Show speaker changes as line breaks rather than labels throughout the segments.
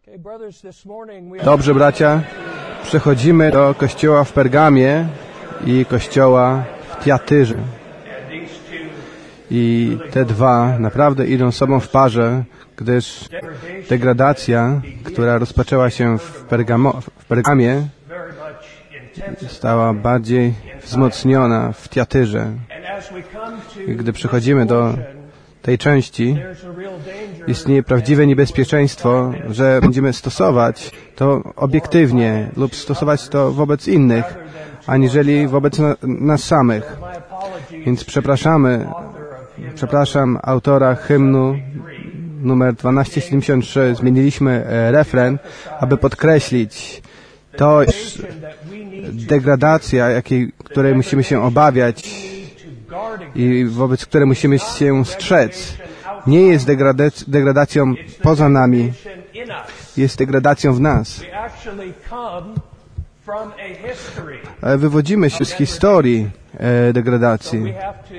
Dobrze, bracia, przechodzimy do kościoła w Pergamie i kościoła w Tiatyrze. I te dwa naprawdę idą sobą w parze, gdyż degradacja, która rozpoczęła się w Pergamie, stała bardziej wzmocniona w Tiatyrze. I gdy przechodzimy do tej części, istnieje prawdziwe niebezpieczeństwo, że będziemy stosować to obiektywnie lub stosować to wobec innych, aniżeli wobec nas samych. Więc przepraszam autora hymnu numer 1273. Zmieniliśmy refren, aby podkreślić to, degradacja, której musimy się obawiać i wobec której musimy się strzec, nie jest degradacją poza nami, jest degradacją w nas. Wywodzimy się z historii degradacji.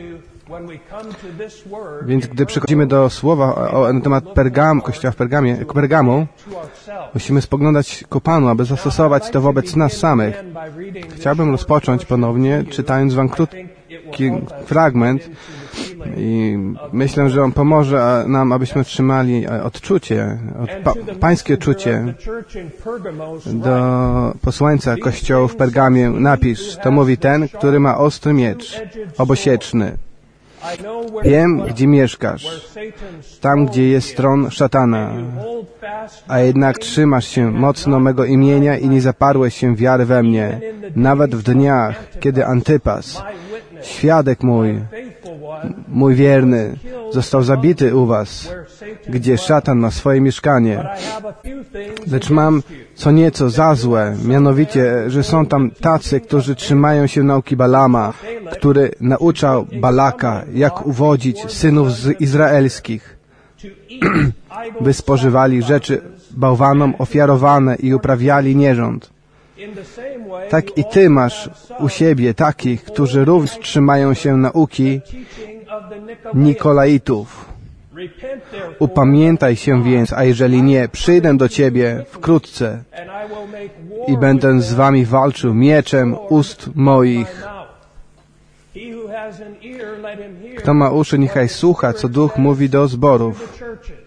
Więc gdy przychodzimy do słowa na temat kościoła w Pergamu, musimy spoglądać ku Panu, aby zastosować to wobec nas samych. Chciałbym rozpocząć ponownie, czytając wam krótki fragment i myślę, że on pomoże nam, abyśmy otrzymali odczucie, pańskie odczucie. Do posłańca kościoła w Pergamie napisz, to mówi ten, który ma ostry miecz, obosieczny. Wiem, gdzie mieszkasz, tam, gdzie jest tron szatana, a jednak trzymasz się mocno mego imienia i nie zaparłeś się wiary we mnie, nawet w dniach, kiedy Antypas, świadek mój wierny, został zabity u was, gdzie szatan ma swoje mieszkanie. Lecz mam co nieco za złe, mianowicie, że są tam tacy, którzy trzymają się nauki Balama, który nauczał Balaka, jak uwodzić synów izraelskich, by spożywali rzeczy bałwanom ofiarowane i uprawiali nierząd. Tak i ty masz u siebie takich, którzy również trzymają się nauki Nikolaitów. Upamiętaj się więc, a jeżeli nie, przyjdę do ciebie wkrótce i będę z wami walczył mieczem ust moich. Kto ma uszy, niechaj słucha, co Duch mówi do zborów.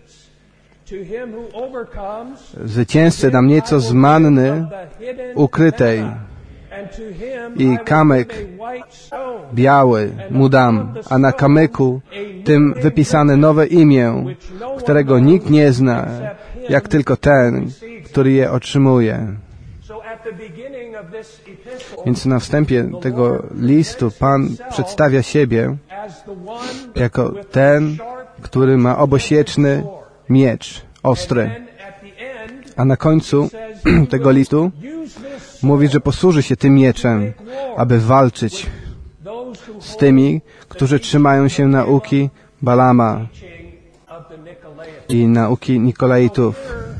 Zwycięzcy dam nieco z manny ukrytej i kamyk biały mu dam, a na kamyku tym wypisane nowe imię, którego nikt nie zna, jak tylko ten, który je otrzymuje. Więc na wstępie tego listu Pan przedstawia siebie jako ten, który ma obosieczny miecz, ostry. A na końcu tego listu mówi, że posłuży się tym mieczem, aby walczyć z tymi, którzy trzymają się nauki Balama i nauki Nikolaitów.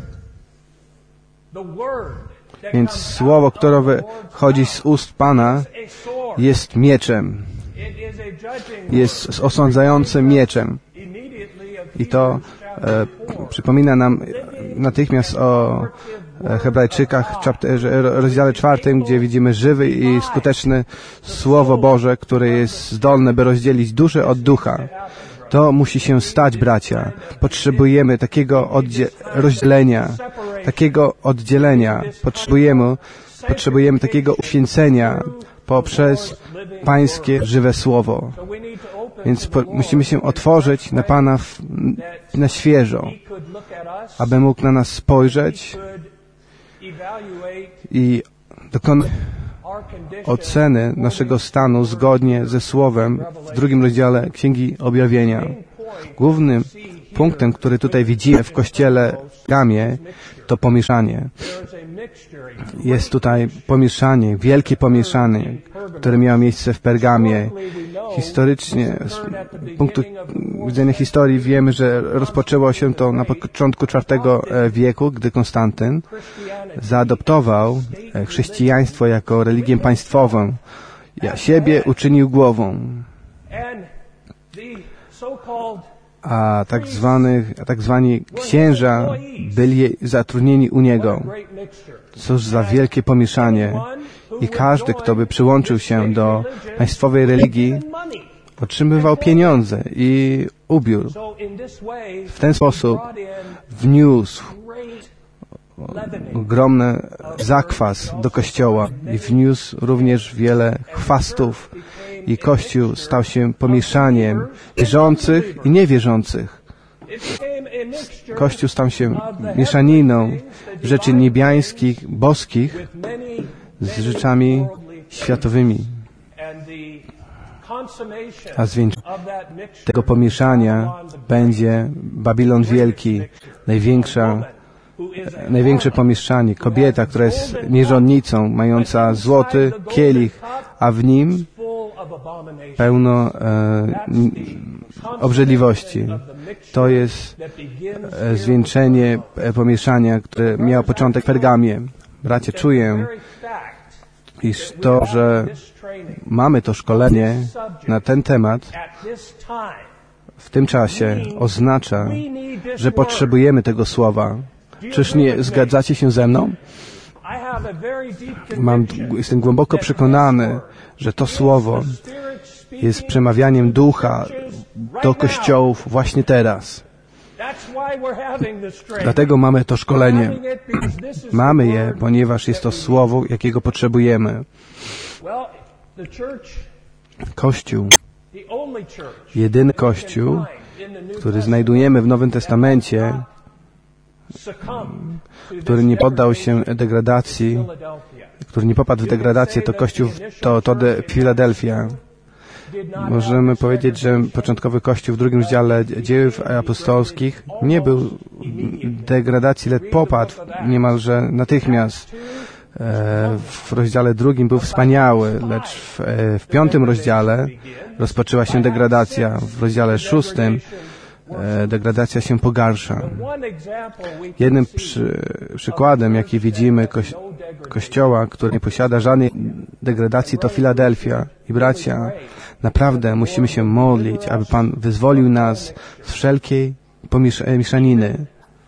Więc słowo, które wychodzi z ust Pana, jest mieczem. Jest osądzającym mieczem. I to przypomina nam natychmiast o Hebrajczykach, rozdziale 4, gdzie widzimy żywy i skuteczne Słowo Boże, które jest zdolne, by rozdzielić duszę od ducha. To musi się stać, bracia. Potrzebujemy takiego rozdzielenia, takiego oddzielenia. Potrzebujemy takiego uświęcenia poprzez Pańskie żywe Słowo. Więc musimy się otworzyć na Pana na świeżo, aby mógł na nas spojrzeć i dokonać oceny naszego stanu zgodnie ze Słowem w 2 rozdziale Księgi Objawienia. Głównym punktem, który tutaj widzimy w kościele w Pergamie, to pomieszanie. Jest tutaj pomieszanie, wielkie pomieszanie, które miało miejsce w Pergamie. Historycznie, z punktu widzenia historii wiemy, że rozpoczęło się to na początku IV wieku, gdy Konstantyn zaadoptował chrześcijaństwo jako religię państwową. Siebie uczynił głową. a tak zwani księża byli zatrudnieni u niego. Cóż za wielkie pomieszanie. I każdy, kto by przyłączył się do państwowej religii, otrzymywał pieniądze i ubiór. W ten sposób wniósł ogromny zakwas do Kościoła i wniósł również wiele chwastów i Kościół stał się pomieszaniem wierzących i niewierzących. Kościół stał się mieszaniną rzeczy niebiańskich, boskich z rzeczami światowymi. A zwieńczeniem tego pomieszania będzie Babilon Wielki, największe pomieszanie. Kobieta, która jest nierządnicą, mająca złoty kielich, a w nim pełno obrzydliwości. To jest zwieńczenie pomieszania, które miało początek w Pergamie. Bracie, czuję, iż to, że mamy to szkolenie na ten temat w tym czasie oznacza, że potrzebujemy tego słowa. Czyż nie zgadzacie się ze mną? Jestem głęboko przekonany, że to słowo jest przemawianiem ducha do kościołów właśnie teraz. Dlatego mamy to szkolenie. Mamy je, ponieważ jest to słowo, jakiego potrzebujemy. Kościół, jedyny Kościół, który znajdujemy w Nowym Testamencie, który nie poddał się degradacji, który nie popadł w degradację, to Kościół, to Filadelfia. Możemy powiedzieć, że początkowy Kościół w drugim rozdziale Dziejów Apostolskich nie był w degradacji, lecz popadł niemalże natychmiast. W rozdziale drugim był wspaniały, lecz w 5 rozdziale rozpoczęła się degradacja. W rozdziale 6 degradacja się pogarsza. Jednym przykładem, jaki widzimy Kościoła, który nie posiada żadnej degradacji, to Filadelfia. I bracia, naprawdę musimy się modlić, aby Pan wyzwolił nas z wszelkiej mieszaniny.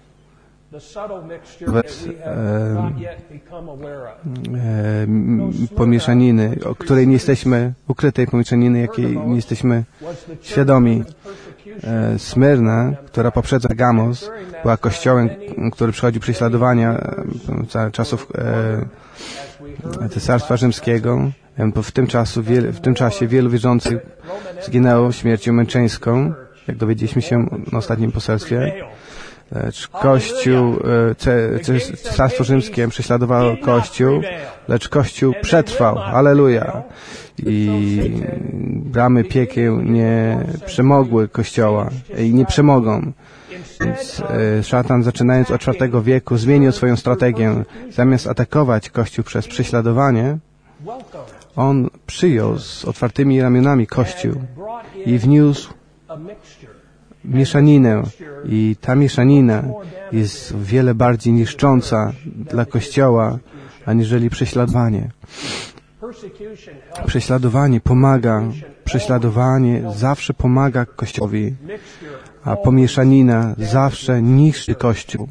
Pomieszaniny, o której nie jesteśmy, ukrytej pomieszaniny, jakiej nie jesteśmy świadomi. Smyrna, która poprzedza Pergamos, była kościołem, który przechodził prześladowania za czasów Cesarstwa Rzymskiego. W tym czasie wielu wierzących zginęło śmiercią męczeńską, jak dowiedzieliśmy się na ostatnim poselstwie. Lecz Kościół, Cesarstwo Rzymskie prześladowało Kościół, lecz Kościół przetrwał. Halleluja! I bramy piekieł nie przemogły Kościoła i nie przemogą. Więc szatan, zaczynając od IV wieku, zmienił swoją strategię. Zamiast atakować Kościół przez prześladowanie, on przyjął z otwartymi ramionami Kościół i wniósł mieszaninę. I ta mieszanina jest wiele bardziej niszcząca dla Kościoła, aniżeli prześladowanie. Prześladowanie pomaga. Prześladowanie zawsze pomaga Kościołowi, a pomieszanina zawsze niszczy Kościół.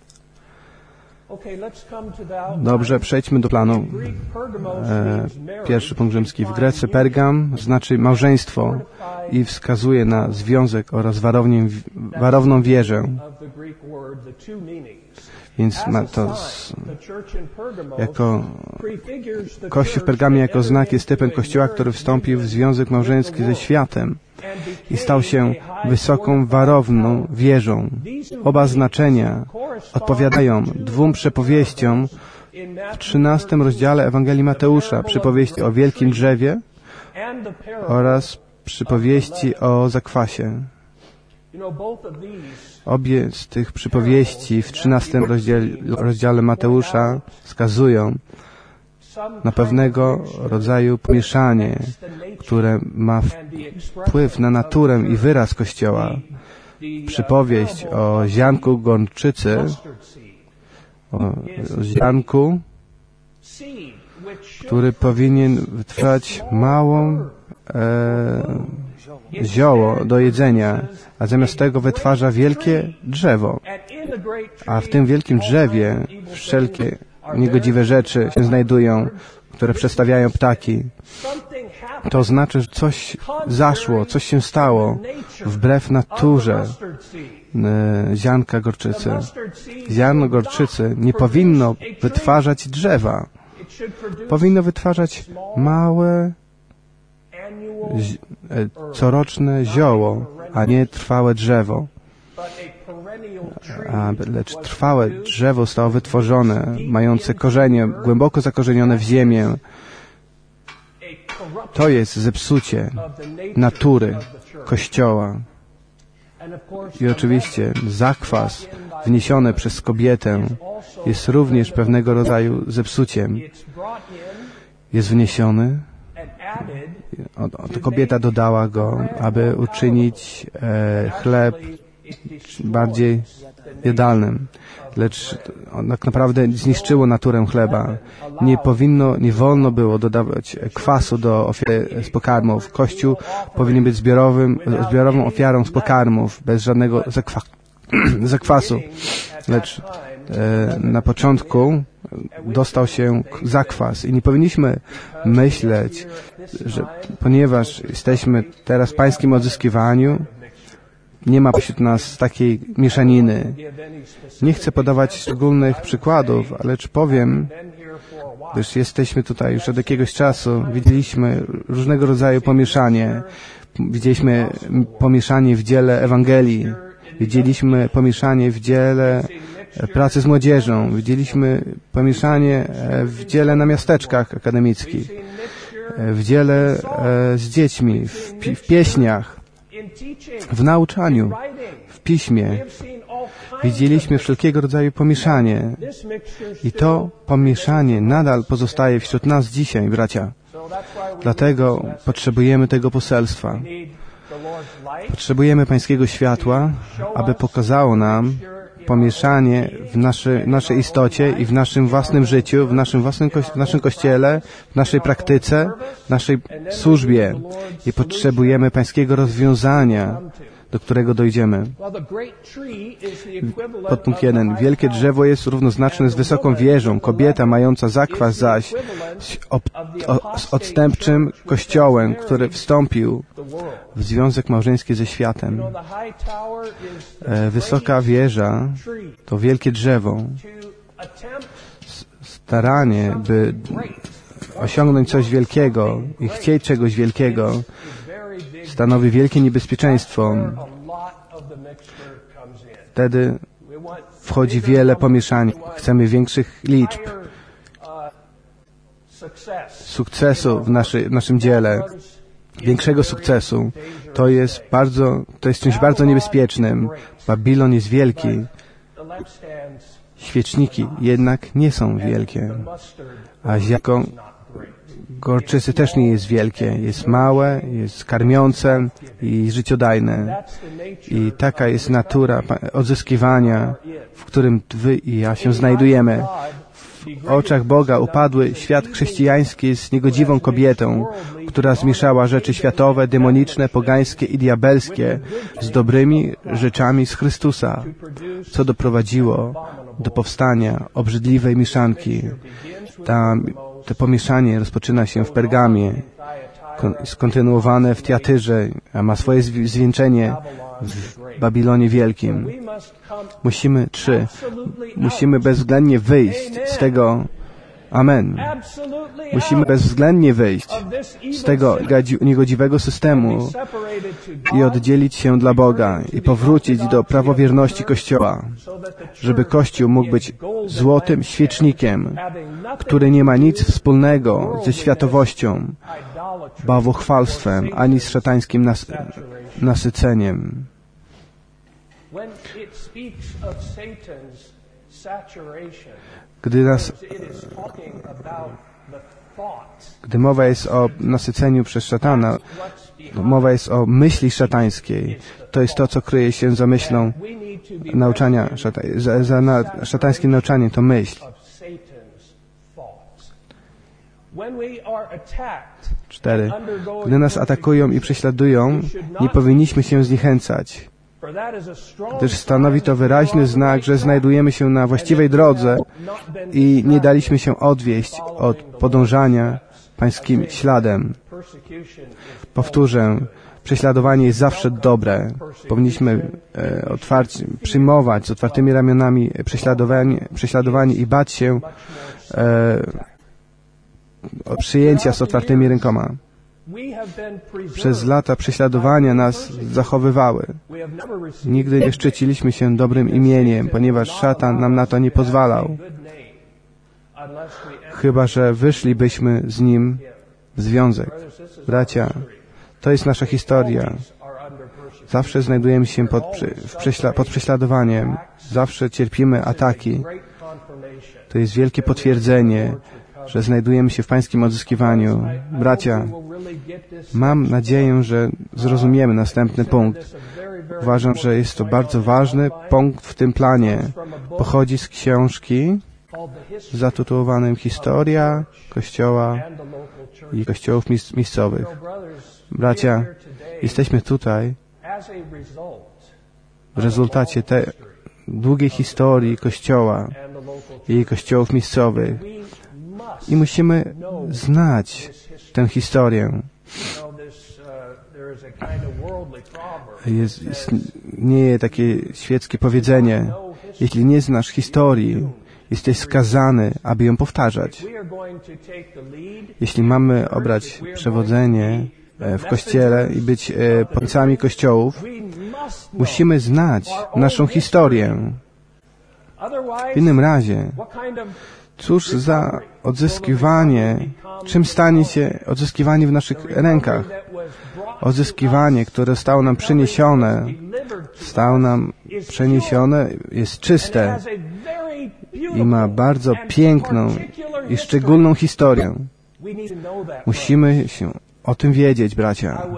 Dobrze, przejdźmy do planu. Pierwszy punkt rzymski. W Grece Pergam znaczy małżeństwo i wskazuje na związek oraz warowną wierzę. Więc ma to jako Kościół w Pergamie jako znak jest typem Kościoła, który wstąpił w związek małżeński ze światem i stał się wysoką, warowną wieżą. Oba znaczenia odpowiadają 2 przypowieściom w 13 rozdziale Ewangelii Mateusza, przypowieści o wielkim drzewie oraz przypowieści o zakwasie. Obie z tych przypowieści w 13 rozdziale Mateusza wskazują na pewnego rodzaju pomieszanie, które ma wpływ na naturę i wyraz Kościoła. Przypowieść o ziarnku gorczycy, o ziarnku, który powinien wytrwać zioło do jedzenia, a zamiast tego wytwarza wielkie drzewo. A w tym wielkim drzewie wszelkie niegodziwe rzeczy się znajdują, które przedstawiają ptaki. To znaczy, że coś zaszło, coś się stało wbrew naturze ziarnka gorczycy. Ziarno gorczycy nie powinno wytwarzać drzewa. Powinno wytwarzać małe, coroczne zioło, a nie trwałe drzewo. Lecz trwałe drzewo zostało wytworzone, mające korzenie głęboko zakorzenione w ziemię. To jest zepsucie natury Kościoła. I oczywiście zakwas wniesiony przez kobietę jest również pewnego rodzaju zepsuciem. Jest wniesiony, kobieta dodała go, aby uczynić chleb bardziej jadalnym. Lecz tak naprawdę zniszczyło naturę chleba. Nie wolno było dodawać kwasu do ofiary z pokarmów. Kościół powinien być zbiorową ofiarą z pokarmów, bez żadnego zakwasu. Lecz na początku dostał się zakwas i nie powinniśmy myśleć, że ponieważ jesteśmy teraz w pańskim odzyskiwaniu, nie ma pośród nas takiej mieszaniny. Nie chcę podawać szczególnych przykładów, lecz powiem, gdyż jesteśmy tutaj już od jakiegoś czasu, widzieliśmy różnego rodzaju pomieszanie. Widzieliśmy pomieszanie w dziele Ewangelii. Widzieliśmy pomieszanie w dziele pracy z młodzieżą. Widzieliśmy pomieszanie w dziele na miasteczkach akademickich. W dziele z dziećmi, w pieśniach, w nauczaniu, w piśmie. Widzieliśmy wszelkiego rodzaju pomieszanie. I to pomieszanie nadal pozostaje wśród nas dzisiaj, bracia. Dlatego potrzebujemy tego poselstwa. Potrzebujemy pańskiego światła, aby pokazało nam pomieszanie w naszej istocie i w naszym własnym życiu, w naszym kościele, w naszej praktyce, w naszej służbie. I potrzebujemy pańskiego rozwiązania, do którego dojdziemy. Podpunkt 1. Wielkie drzewo jest równoznaczne z wysoką wieżą. Kobieta mająca zakwas zaś z odstępczym kościołem, który wstąpił w związek małżeński ze światem. Wysoka wieża to wielkie drzewo. Staranie, by osiągnąć coś wielkiego i chcieć czegoś wielkiego, stanowi wielkie niebezpieczeństwo. Wtedy wchodzi wiele pomieszań. Chcemy większych liczb, sukcesu w naszym dziele, większego sukcesu. To jest czymś bardzo niebezpiecznym. Babilon jest wielki. Świeczniki jednak nie są wielkie. A ziarno gorczycy też nie jest wielkie. Jest małe, jest karmiące i życiodajne. I taka jest natura odzyskiwania, w którym wy i ja się znajdujemy. W oczach Boga upadły świat chrześcijański jest niegodziwą kobietą, która zmieszała rzeczy światowe, demoniczne, pogańskie i diabelskie z dobrymi rzeczami z Chrystusa, co doprowadziło do powstania obrzydliwej mieszanki. To pomieszanie rozpoczyna się w Pergamie, skontynuowane w Tiatyrze, a ma swoje zwieńczenie w Babilonie Wielkim. Musimy bezwzględnie wyjść z tego. Amen. Musimy bezwzględnie wyjść z tego niegodziwego systemu i oddzielić się dla Boga i powrócić do prawowierności Kościoła, żeby Kościół mógł być złotym świecznikiem, który nie ma nic wspólnego ze światowością, bałwochwalstwem, ani z szatańskim nasyceniem. Gdy mowa jest o nasyceniu przez szatana, mowa jest o myśli szatańskiej. To jest to, co kryje się za myślą nauczania, szatańskim nauczaniem to myśl. 4. Gdy nas atakują i prześladują, nie powinniśmy się zniechęcać, gdyż stanowi to wyraźny znak, że znajdujemy się na właściwej drodze i nie daliśmy się odwieść od podążania Pańskim śladem. Powtórzę, prześladowanie jest zawsze dobre. Powinniśmy przyjmować z otwartymi ramionami prześladowanie i bać się przyjęcia z otwartymi rękoma. Przez lata prześladowania nas zachowywały. Nigdy nie szczyciliśmy się dobrym imieniem, ponieważ szatan nam na to nie pozwalał. Chyba że wyszlibyśmy z nim w związek. Bracia, to jest nasza historia. Zawsze znajdujemy się pod prześladowaniem. Zawsze cierpimy ataki. To jest wielkie potwierdzenie, że znajdujemy się w Pańskim odzyskiwaniu. Bracia, mam nadzieję, że zrozumiemy następny punkt. Uważam, że jest to bardzo ważny punkt w tym planie. Pochodzi z książki zatytułowanym Historia Kościoła i Kościołów miejscowych. Bracia, jesteśmy tutaj w rezultacie tej długiej historii Kościoła i kościołów miejscowych. I musimy znać tę historię. Istnieje takie świeckie powiedzenie: jeśli nie znasz historii, jesteś skazany, aby ją powtarzać. Jeśli mamy obrać przewodzenie w Kościele i być posłami kościołów, musimy znać naszą historię. W innym razie, cóż za odzyskiwanie, czym stanie się odzyskiwanie w naszych rękach? Odzyskiwanie, które zostało nam przeniesione, jest czyste i ma bardzo piękną i szczególną historię. Musimy się o tym wiedzieć, bracia.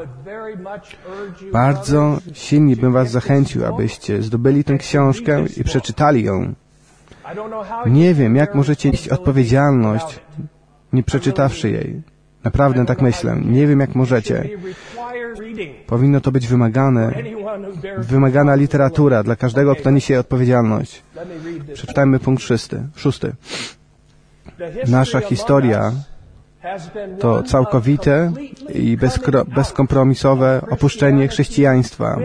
Bardzo silnie bym was zachęcił, abyście zdobyli tę książkę i przeczytali ją. Nie wiem, jak możecie nieść odpowiedzialność, nie przeczytawszy jej. Naprawdę tak myślę. Nie wiem, jak możecie. Powinno to być wymagana literatura dla każdego, kto niesie odpowiedzialność. Przeczytajmy punkt 6. Nasza historia to całkowite i bezkompromisowe opuszczenie chrześcijaństwa.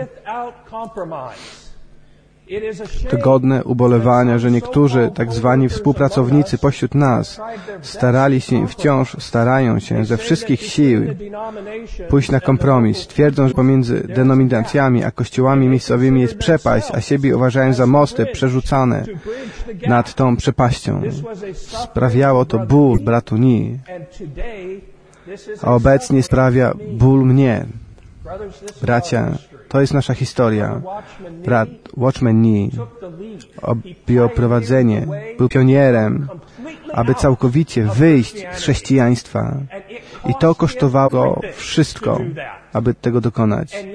To godne ubolewania, że niektórzy tak zwani współpracownicy pośród nas starali się i wciąż starają się ze wszystkich sił pójść na kompromis. Twierdzą, że pomiędzy denominacjami a kościołami miejscowymi jest przepaść, a siebie uważają za mosty przerzucane nad tą przepaścią. Sprawiało to ból bratu Ni, a obecnie sprawia ból mnie. Bracia, to jest nasza historia. Brat Watchman Nee objął prowadzenie, był pionierem, aby całkowicie wyjść z chrześcijaństwa. I to kosztowało wszystko, aby tego dokonać.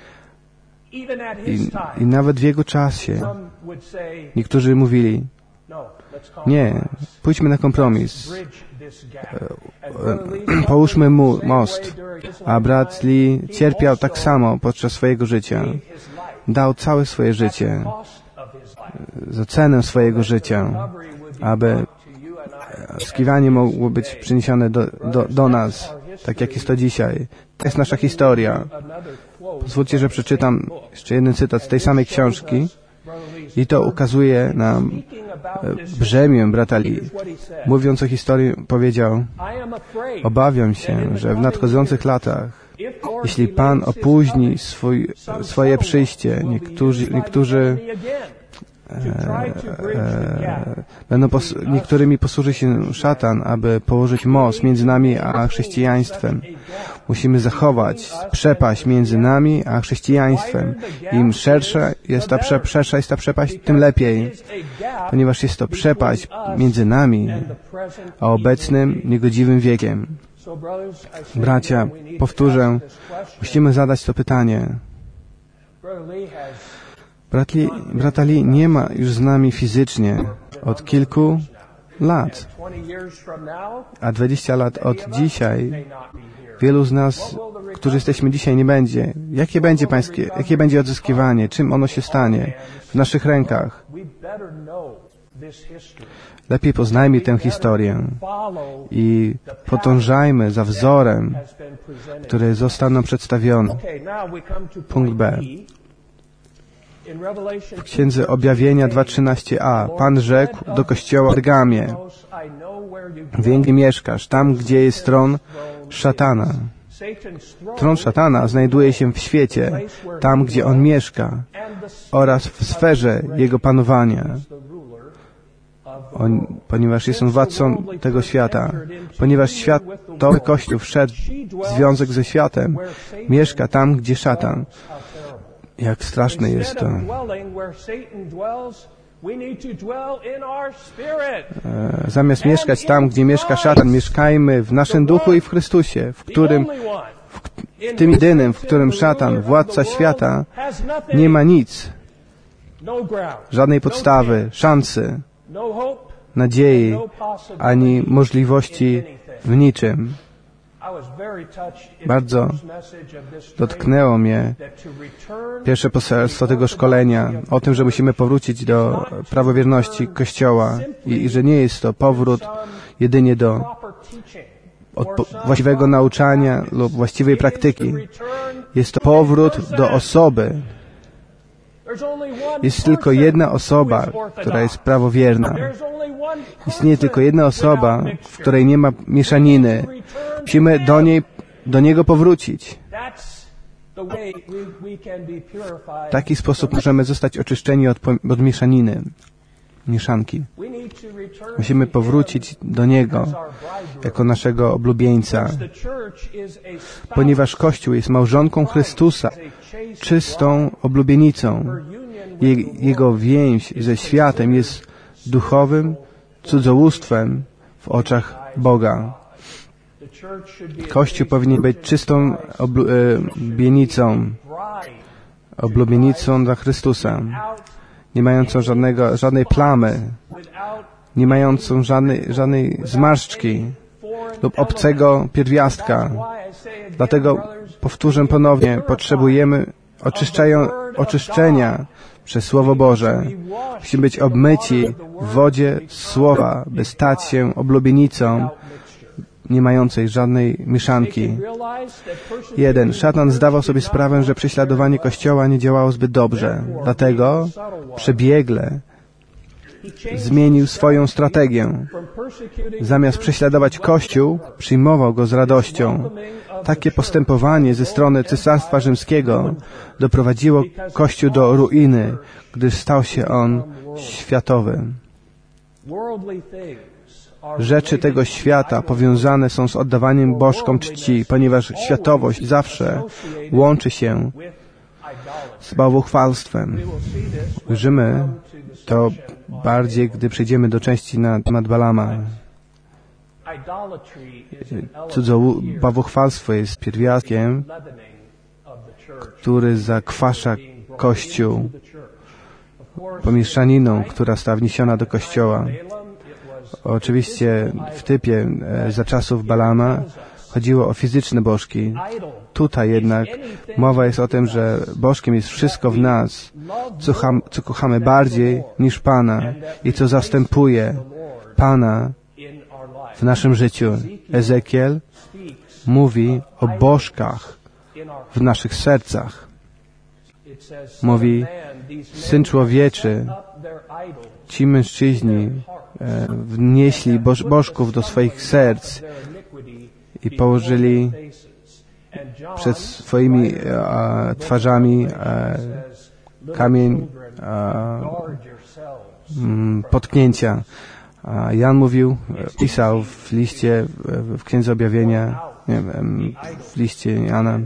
I nawet w jego czasie niektórzy mówili: nie, pójdźmy na kompromis. Połóżmy mu most. A brat Lee cierpiał tak samo podczas swojego życia. Dał całe swoje życie za cenę swojego życia, aby skiwanie mogło być przyniesione do nas, tak jak jest to dzisiaj. To jest nasza historia. Pozwólcie, że przeczytam jeszcze jeden cytat z tej samej książki. I to ukazuje nam brzemię brata Lee. Mówiąc o historii, powiedział: obawiam się, że w nadchodzących latach, jeśli Pan opóźni swoje przyjście, niektórymi posłuży się szatan, aby położyć most między nami a chrześcijaństwem. Musimy zachować przepaść między nami a chrześcijaństwem. Im szersza jest ta przepaść, tym lepiej, ponieważ jest to przepaść między nami a obecnym niegodziwym wiekiem. Bracia, powtórzę, musimy zadać to pytanie. Brata Lee nie ma już z nami fizycznie od kilku lat. a 20 lat od dzisiaj wielu z nas, którzy jesteśmy dzisiaj, nie będzie. Jakie będzie odzyskiwanie? Czym ono się stanie? W naszych rękach. Lepiej poznajmy tę historię i podążajmy za wzorem, który został nam przedstawiony. Punkt B. W Księdze Objawienia 2:13a Pan rzekł do kościoła w Pergamie: wiem, gdzie mieszkasz, tam, gdzie jest tron szatana. Tron szatana znajduje się w świecie, tam, gdzie on mieszka, oraz w sferze jego panowania. Ponieważ jest on władcą tego świata, ponieważ światowy Kościół wszedł w związek ze światem, mieszka tam, gdzie szatan. Jak straszne jest to. Zamiast mieszkać tam, gdzie mieszka szatan, mieszkajmy w naszym duchu i w Chrystusie, w tym jedynym, w którym szatan, władca świata, nie ma nic, żadnej podstawy, szansy, nadziei, ani możliwości w niczym. Bardzo dotknęło mnie pierwsze poselstwo tego szkolenia o tym, że musimy powrócić do prawowierności Kościoła i że nie jest to powrót jedynie do właściwego nauczania lub właściwej praktyki. Jest to powrót do osoby. Jest tylko jedna osoba, która jest prawowierna. Istnieje tylko jedna osoba, w której nie ma mieszaniny. Musimy do Niego powrócić. W taki sposób możemy zostać oczyszczeni od mieszanki. Musimy powrócić do Niego jako naszego oblubieńca, ponieważ Kościół jest małżonką Chrystusa, czystą oblubienicą. Jego więź ze światem jest duchowym cudzołóstwem w oczach Boga. Kościół powinien być czystą oblubienicą dla Chrystusa, nie mającą żadnej plamy, nie mającą żadnej zmarszczki lub obcego pierwiastka. Dlatego powtórzę ponownie, potrzebujemy oczyszczenia przez Słowo Boże. Musimy być obmyci w wodzie Słowa, by stać się oblubienicą nie mającej żadnej mieszanki. 1. Szatan zdawał sobie sprawę, że prześladowanie Kościoła nie działało zbyt dobrze. Dlatego przebiegle zmienił swoją strategię. Zamiast prześladować Kościół, przyjmował go z radością. Takie postępowanie ze strony Cesarstwa Rzymskiego doprowadziło Kościół do ruiny, gdyż stał się on światowy. Rzeczy tego świata powiązane są z oddawaniem bożkom czci, ponieważ światowość zawsze łączy się z bałwochwalstwem. Ujrzymy to bardziej, gdy przejdziemy do części na temat Balama. Bałwochwalstwo jest pierwiastkiem, który zakwasza Kościół, pomieszaniną, która została wniesiona do Kościoła. Oczywiście w typie za czasów Balama chodziło o fizyczne bożki. Tutaj jednak mowa jest o tym, że bożkiem jest wszystko w nas, co kochamy bardziej niż Pana i co zastępuje Pana w naszym życiu. Ezekiel mówi o bożkach w naszych sercach. Mówi: Syn człowieczy, ci mężczyźni wnieśli bożków do swoich serc i położyli przed swoimi twarzami kamień potknięcia. Jan pisał w liście, w Księdze Objawienia, w liście Jana: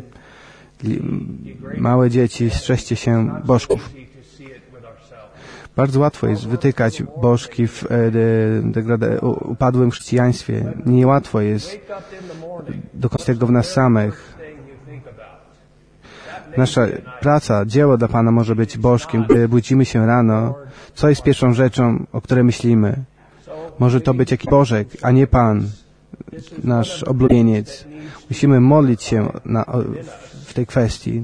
małe dzieci, strzeżcie się bożków. Bardzo łatwo jest wytykać bożki w upadłym chrześcijaństwie. Niełatwo jest dokonać tego w nas samych. Nasza praca, dzieło dla Pana może być bożkiem. Gdy budzimy się rano, co jest pierwszą rzeczą, o której myślimy? Może to być jakiś Bożek, a nie Pan, nasz oblubieniec. Musimy modlić się w tej kwestii.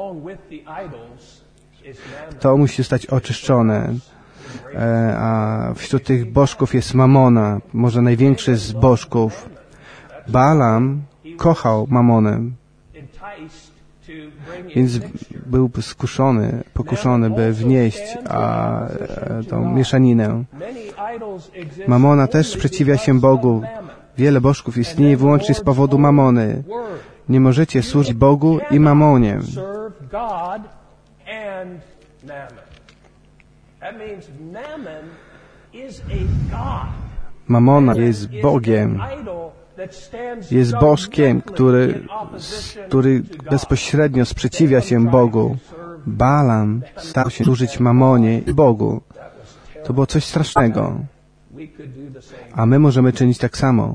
To musi zostać oczyszczone. A wśród tych bożków jest Mamona, może największy z bożków. Balaam kochał Mamonę, więc był pokuszony, by wnieść tą mieszaninę. Mamona też sprzeciwia się Bogu. Wiele bożków istnieje wyłącznie z powodu Mamony. Nie możecie służyć Bogu i Mamonie. Mamona jest Bogiem. Jest bożkiem, który bezpośrednio sprzeciwia się Bogu. Balaam stał się służyć Mamonie i Bogu. To było coś strasznego. A my możemy czynić tak samo.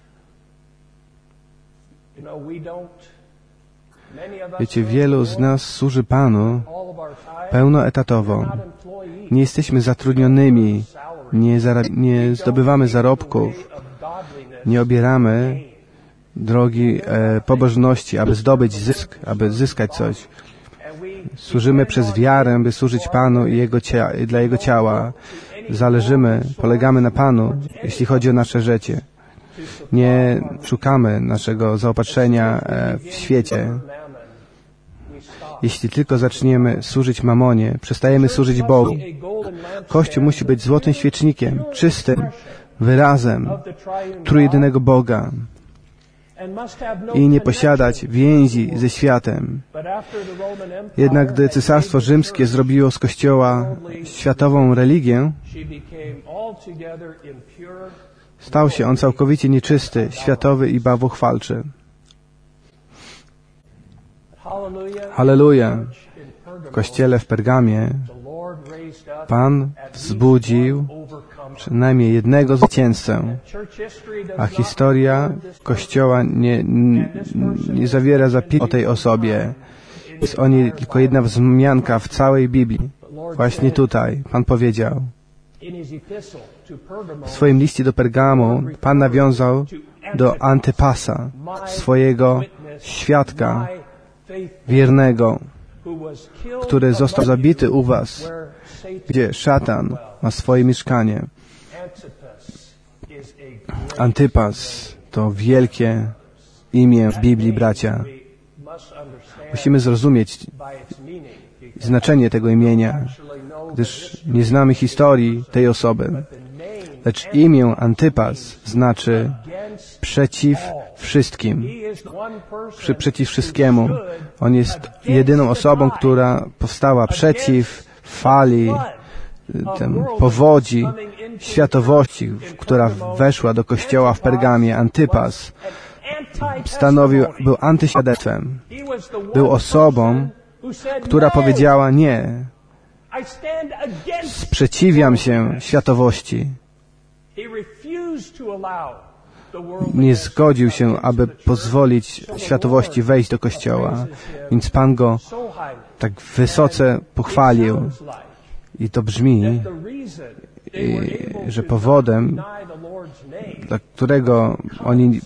Wiecie, wielu z nas służy Panu pełnoetatowo. Nie jesteśmy zatrudnionymi, nie zdobywamy zarobków, nie obieramy drogi pobożności, aby zdobyć zysk, aby zyskać coś. Służymy przez wiarę, by służyć Panu i dla Jego ciała. Polegamy na Panu, jeśli chodzi o nasze życie. Nie szukamy naszego zaopatrzenia w świecie. Jeśli tylko zaczniemy służyć Mamonie, przestajemy służyć Bogu. Kościół musi być złotym świecznikiem, czystym wyrazem trójjedynego Boga i nie posiadać więzi ze światem. Jednak gdy Cesarstwo Rzymskie zrobiło z Kościoła światową religię, stał się on całkowicie nieczysty, światowy i bałwochwalczy. Halleluja! W Kościele w Pergamie Pan wzbudził przynajmniej jednego zwycięzcę, a historia Kościoła nie zawiera zapisu o tej osobie. Jest o niej tylko jedna wzmianka w całej Biblii. Właśnie tutaj Pan powiedział. W swoim liście do Pergamu Pan nawiązał do Antypasa, swojego świadka wiernego, który został zabity u was, gdzie szatan ma swoje mieszkanie. Antypas to wielkie imię w Biblii, bracia. Musimy zrozumieć znaczenie tego imienia, gdyż nie znamy historii tej osoby. Lecz imię Antypas znaczy przeciw wszystkim. Przeciw wszystkiemu. On jest jedyną osobą, która powstała przeciw fali, powodzi, światowości, która weszła do kościoła w Pergamie. Antypas był antyświadectwem. Był osobą, która powiedziała nie. Sprzeciwiam się światowości. Nie zgodził się, aby pozwolić światowości wejść do Kościoła. Więc Pan go tak wysoce pochwalił. I to brzmi, że powodem, dla którego oni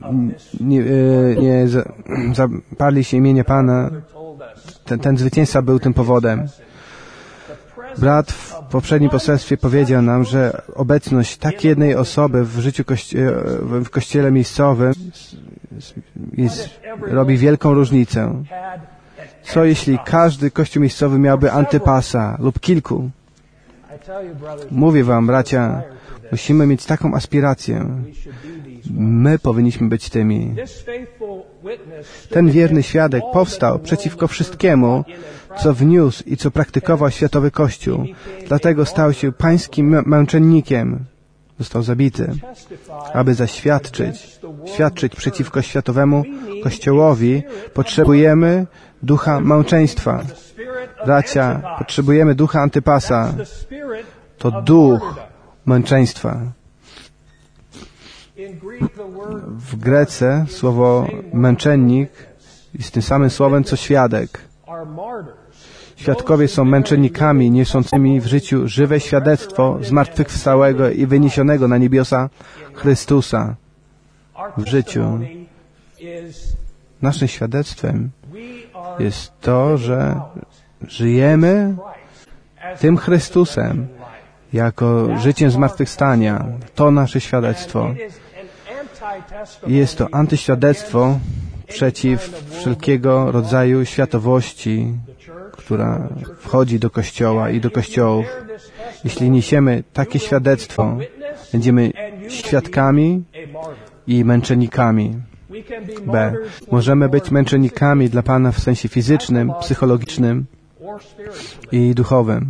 nie zaparli się imienia Pana, ten zwycięzca był tym powodem. Brat w poprzednim poselstwie powiedział nam, że obecność tak jednej osoby w życiu w kościele miejscowym robi wielką różnicę. Co jeśli każdy kościół miejscowy miałby Antypasa lub kilku? Mówię wam, bracia, musimy mieć taką aspirację. My powinniśmy być tymi. Ten wierny świadek powstał przeciwko wszystkiemu, co wniósł i co praktykował światowy Kościół. Dlatego stał się pańskim męczennikiem. Został zabity, aby świadczyć przeciwko światowemu Kościołowi. Potrzebujemy ducha męczeństwa. Bracia, potrzebujemy ducha Antypasa. To duch męczeństwa. W Grece słowo męczennik jest tym samym słowem, co świadek. Świadkowie są męczennikami niosącymi w życiu żywe świadectwo zmartwychwstałego i wyniesionego na niebiosa Chrystusa w życiu. Naszym świadectwem jest to, że żyjemy tym Chrystusem jako życiem zmartwychwstania. To nasze świadectwo. Jest to antyświadectwo przeciw wszelkiego rodzaju światowości, która wchodzi do Kościoła i do kościołów. Jeśli niesiemy takie świadectwo, będziemy świadkami i męczennikami. B. Możemy być męczennikami dla Pana w sensie fizycznym, psychologicznym i duchowym.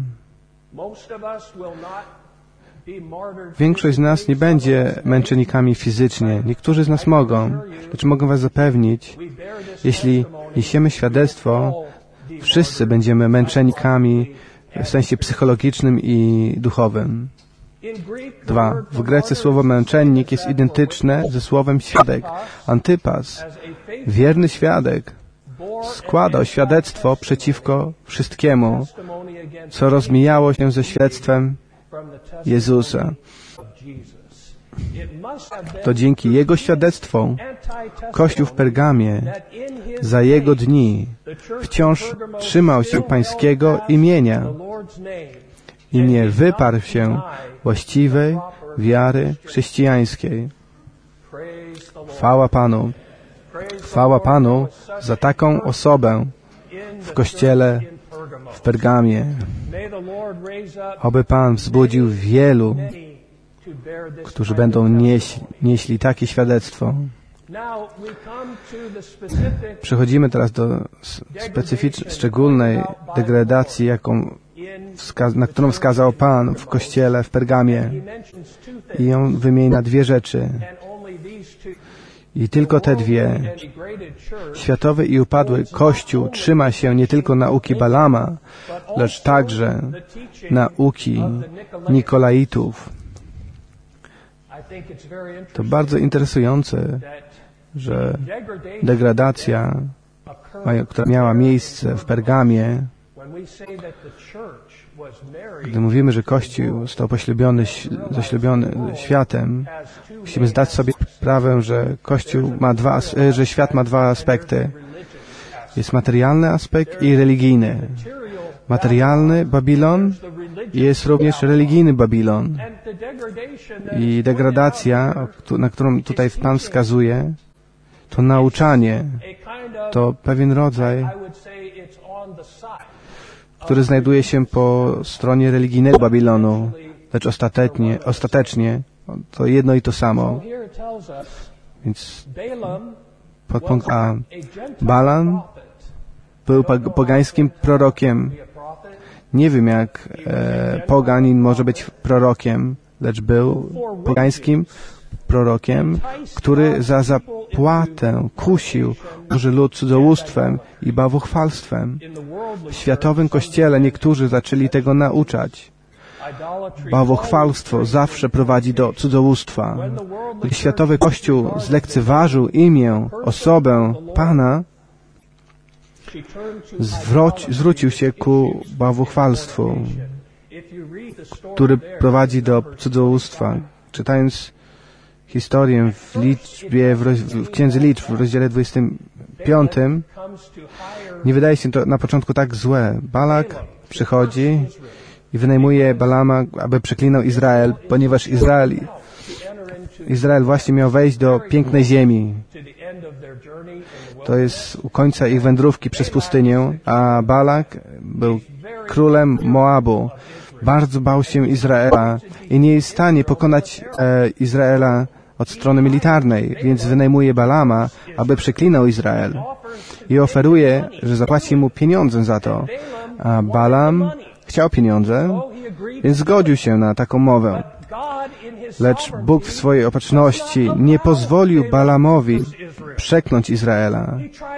Większość z nas nie będzie męczennikami fizycznie. Niektórzy z nas mogą, lecz mogę Was zapewnić, jeśli niesiemy świadectwo, wszyscy będziemy męczennikami w sensie psychologicznym i duchowym. 2. W Grece słowo męczennik jest identyczne ze słowem świadek. Antypas, wierny świadek, składał świadectwo przeciwko wszystkiemu, co rozmijało się ze świadectwem Jezusa. To dzięki Jego świadectwom Kościół w Pergamie za Jego dni wciąż trzymał się Pańskiego imienia i nie wyparł się właściwej wiary chrześcijańskiej. Chwała Panu. Chwała Panu za taką osobę w Kościele w Pergamie. Oby Pan wzbudził wielu, którzy będą nieśli takie świadectwo. Przechodzimy teraz do szczególnej degradacji, na którą wskazał Pan w Kościele w Pergamie. I on wymienia dwie rzeczy. I tylko te dwie. Światowy i upadły Kościół trzyma się nie tylko nauki Balama, lecz także nauki Nikolaitów. To bardzo interesujące, że degradacja, która miała miejsce w Pergamie, gdy mówimy, że Kościół został zaślubiony światem, musimy zdać sobie sprawę, że że świat ma dwa aspekty. Jest materialny aspekt i religijny. Materialny Babilon jest również religijny Babilon. I degradacja, na którą tutaj Pan wskazuje, to nauczanie, to pewien rodzaj, który znajduje się po stronie religijnego Babilonu, lecz ostatecznie to jedno i to samo. Więc podpunkt A. Balam był pogańskim prorokiem. Nie wiem, jak poganin może być prorokiem, lecz był pogańskim prorokiem, który za zapłatę kusił Boży lud cudzołóstwem i bałwochwalstwem. W światowym Kościele niektórzy zaczęli tego nauczać. Bałwochwalstwo zawsze prowadzi do cudzołóstwa. Gdy światowy Kościół zlekceważył imię, osobę Pana, zwrócił się ku bałwochwalstwu, który prowadzi do cudzołóstwa. Czytając historię w Księdze Liczb w rozdziale 25, nie wydaje się to na początku tak złe. Balak przychodzi i wynajmuje Balama, aby przeklinał Izrael, ponieważ Izrael właśnie miał wejść do pięknej ziemi. To jest u końca ich wędrówki przez pustynię, a Balak był królem Moabu. Bardzo bał się Izraela i nie jest w stanie pokonać Izraela od strony militarnej, więc wynajmuje Balama, aby przeklinał Izrael i oferuje, że zapłaci mu pieniądze za to. A Balam chciał pieniądze, więc zgodził się na taką mowę. Lecz Bóg w swojej opatrzności nie pozwolił Balamowi przekląć Izraela.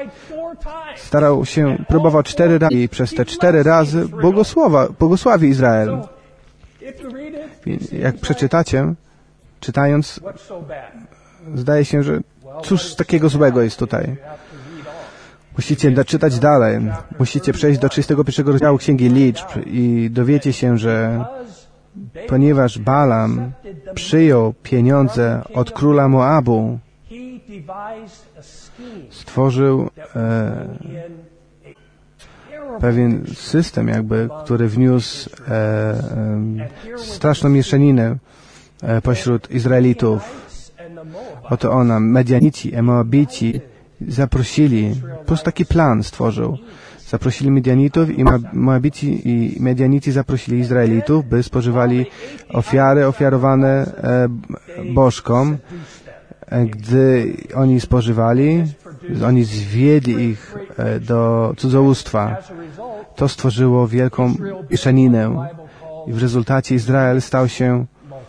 Próbował 4 razy i przez te 4 razy błogosławi Izrael. Jak przeczytacie, czytając, zdaje się, że cóż takiego złego jest tutaj. Musicie czytać dalej. Musicie przejść do 31 rozdziału Księgi Liczb i dowiecie się, że ponieważ Balaam przyjął pieniądze od króla Moabu, stworzył pewien system jakby, który wniósł straszną mieszaninę pośród Izraelitów. Oto ona, Medianici, Moabici zaprosili, po prostu taki plan stworzył. Zaprosili Medianitów i Moabici i Medianici zaprosili Izraelitów, by spożywali ofiary ofiarowane bożkom. Gdy oni spożywali, oni zwiedli ich do cudzołóstwa. To stworzyło wielką mieszaninę i w rezultacie Izrael stał się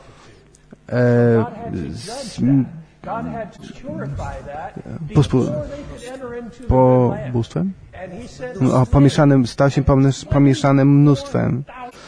bóstwem? Stał się pomieszanym mnóstwem.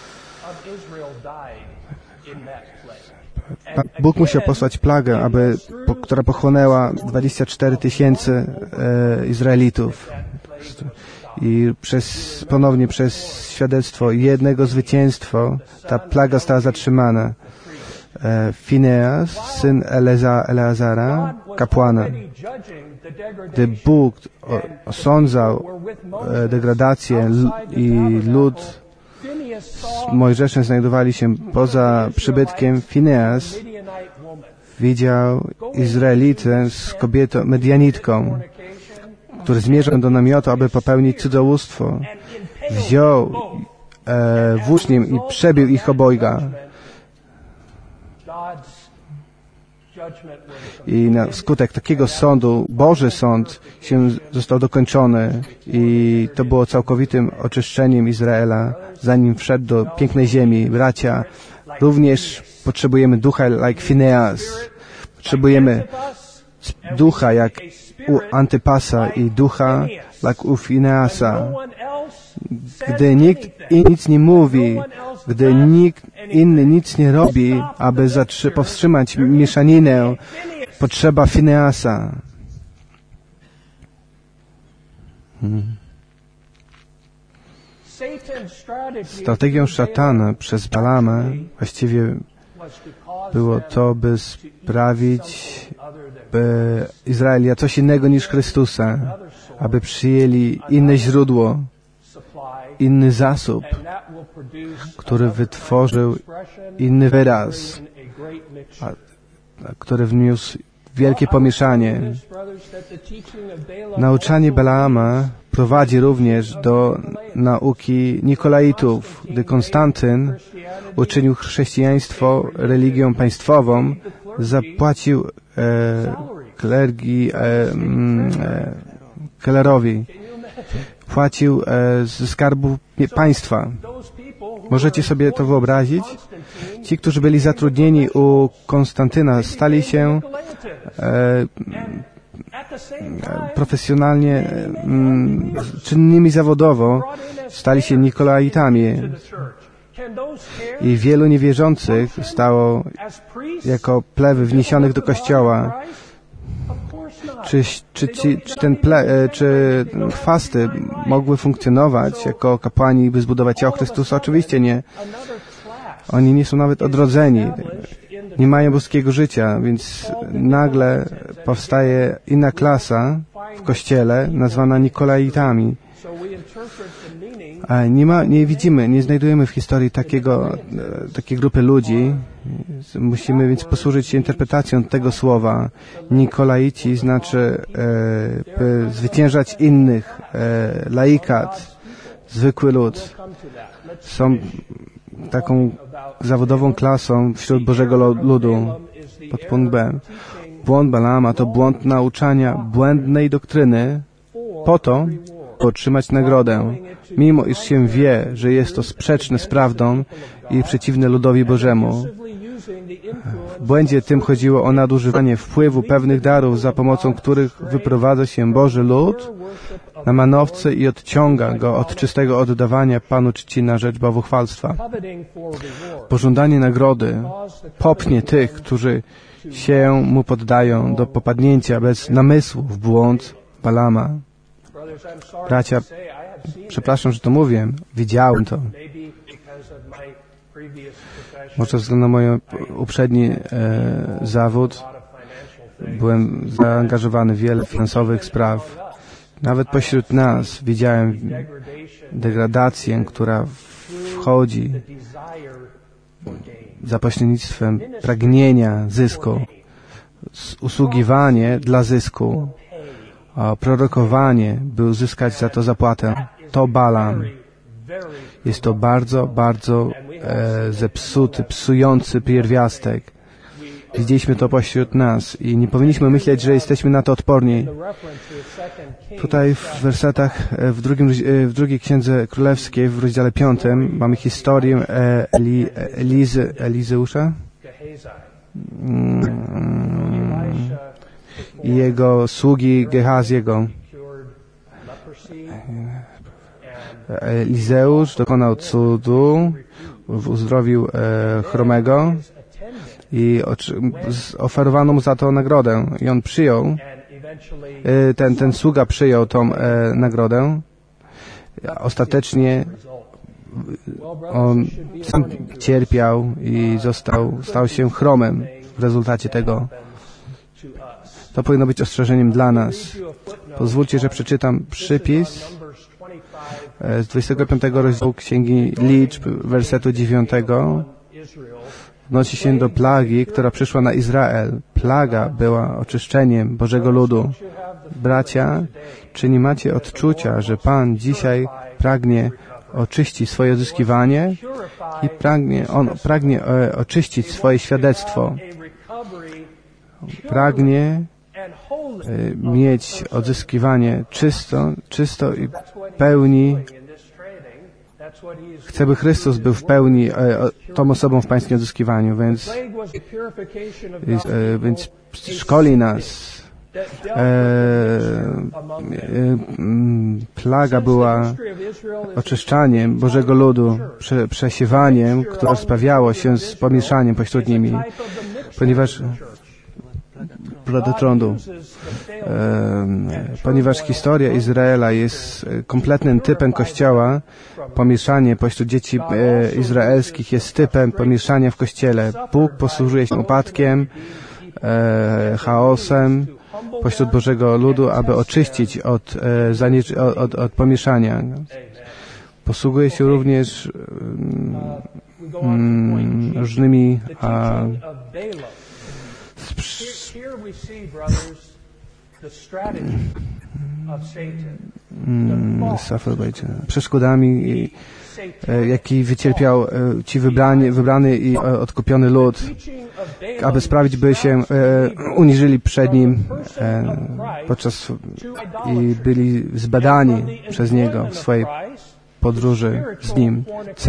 Bóg musiał posłać plagę, która pochłonęła 24 000 Izraelitów. I ponownie przez świadectwo jednego zwycięstwa ta plaga została zatrzymana. Fineas, syn Eleazara, kapłana. Gdy Bóg osądzał degradację i lud z Mojżeszem znajdowali się poza przybytkiem, Fineas widział Izraelitę z kobietą, Medianitką, który zmierzał do namiotu, aby popełnić cudzołóstwo. Wziął włóczniem i przebił ich obojga. I na skutek takiego sądu, Boży sąd został dokończony i to było całkowitym oczyszczeniem Izraela, zanim wszedł do pięknej ziemi. Bracia, również potrzebujemy ducha like Fineas. Potrzebujemy ducha jak u Antypasa i ducha jak u Fineasa. Gdy nikt nic nie mówi, gdy nikt inny nic nie robi, aby powstrzymać mieszaninę, potrzeba Fineasa. Strategią szatana przez Balama właściwie było to, by sprawić, by Izrael jadł coś innego niż Chrystusa, aby przyjęli inne źródło, inny zasób, który wytworzył inny wyraz, który wniósł wielkie pomieszanie. Nauczanie Balaama prowadzi również do nauki Nikolaitów. Gdy Konstantyn uczynił chrześcijaństwo religią państwową, zapłacił klerowi. Płacił ze skarbu państwa. Możecie sobie to wyobrazić? Ci, którzy byli zatrudnieni u Konstantyna, stali się profesjonalnie czynnymi zawodowo, stali się Nikolaitami. I wielu niewierzących stało jako plewy wniesionych do kościoła. Czy chwasty mogły funkcjonować jako kapłani, by zbudować ciało Chrystusa? Oczywiście nie. Oni nie są nawet odrodzeni. Nie mają boskiego życia, więc nagle powstaje inna klasa w Kościele, nazwana Nikolaitami. A nie znajdujemy w historii takiej grupy ludzi. Musimy więc posłużyć się interpretacją tego słowa. Nikolaici znaczy zwyciężać innych, laikat, zwykły lud. Są taką zawodową klasą wśród Bożego ludu. Podpunkt B. Błąd Balaama to błąd nauczania błędnej doktryny po to, by otrzymać nagrodę, mimo iż się wie, że jest to sprzeczne z prawdą i przeciwne ludowi Bożemu. W błędzie tym chodziło o nadużywanie wpływu pewnych darów, za pomocą których wyprowadza się Boży lud na manowce i odciąga go od czystego oddawania Panu czci na rzecz bałwochwalstwa. Pożądanie nagrody popchnie tych, którzy się mu poddają, do popadnięcia bez namysłu w błąd Balama. Bracia, przepraszam, że to mówię. Widziałem to. Może ze względu na mój uprzedni zawód byłem zaangażowany w wiele finansowych spraw. Nawet pośród nas widziałem degradację, która wchodzi za pośrednictwem pragnienia zysku, usługiwanie dla zysku, a prorokowanie, by uzyskać za to zapłatę. To Balaam. Jest to bardzo, bardzo zepsuty, psujący pierwiastek. Widzieliśmy to pośród nas i nie powinniśmy myśleć, że jesteśmy na to odporni. Tutaj w wersetach w drugiej Księdze Królewskiej, w rozdziale 5, mamy historię Elizeusza i jego sługi Gehaziego. Elizeusz dokonał cudu, uzdrowił chromego i oferowano mu za to nagrodę. I on przyjął, ten sługa przyjął tą nagrodę. Ostatecznie on sam cierpiał i stał się chromym w rezultacie tego. To powinno być ostrzeżeniem dla nas. Pozwólcie, że przeczytam przypis z 25 rozdziału Księgi Liczb, wersetu 9. Odnosi się do plagi, która przyszła na Izrael. Plaga była oczyszczeniem Bożego ludu. Bracia, czy nie macie odczucia, że Pan dzisiaj pragnie oczyścić swoje odzyskiwanie i pragnie oczyścić swoje świadectwo? Pragnie mieć odzyskiwanie czysto i pełni. Chcę, by Chrystus był w pełni tą osobą w pańskim odzyskiwaniu, więc szkoli nas. Plaga była oczyszczaniem Bożego ludu, przesiewaniem, które sprawiało się z pomieszaniem pośród nimi, ponieważ ponieważ historia Izraela jest kompletnym typem Kościoła, pomieszanie pośród dzieci izraelskich jest typem pomieszania w Kościele. Bóg posłużuje się upadkiem, chaosem pośród Bożego ludu, aby oczyścić od pomieszania. Posługuje się również różnymi przeszkodami, jaki wycierpiał ci wybrany i odkupiony lud, aby sprawić, by się uniżyli przed Nim i byli zbadani przez Niego w swojej podróży z Nim.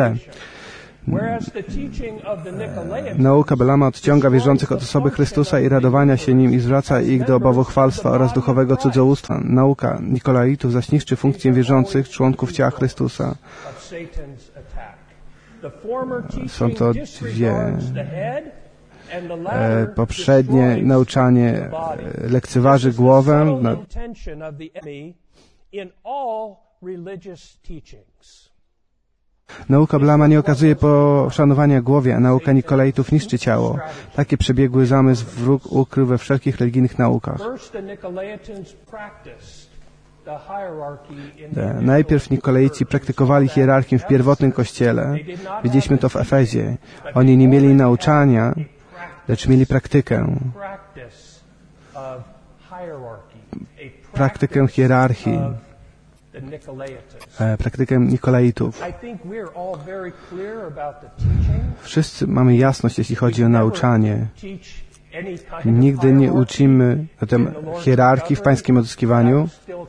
Nauka Balaama odciąga wierzących od osoby Chrystusa i radowania się Nim i zwraca ich do bałwochwalstwa oraz duchowego cudzołóstwa. Nauka Nikolaitów zaś niszczy funkcję wierzących członków ciała Chrystusa. Są to dwie. Poprzednie nauczanie lekceważy głowę. Nauka Balaama nie okazuje poszanowania głowie, a nauka Nikolaitów niszczy ciało. Taki przebiegły zamysł wróg ukrył we wszelkich religijnych naukach. Najpierw Nikolaici praktykowali hierarchię w pierwotnym kościele. Widzieliśmy to w Efezie. Oni nie mieli nauczania, lecz mieli praktykę hierarchii, praktykę Nikolaitów. Wszyscy mamy jasność, jeśli chodzi o nauczanie. Nigdy nie uczymy na temat hierarchii w pańskim odzyskiwaniu,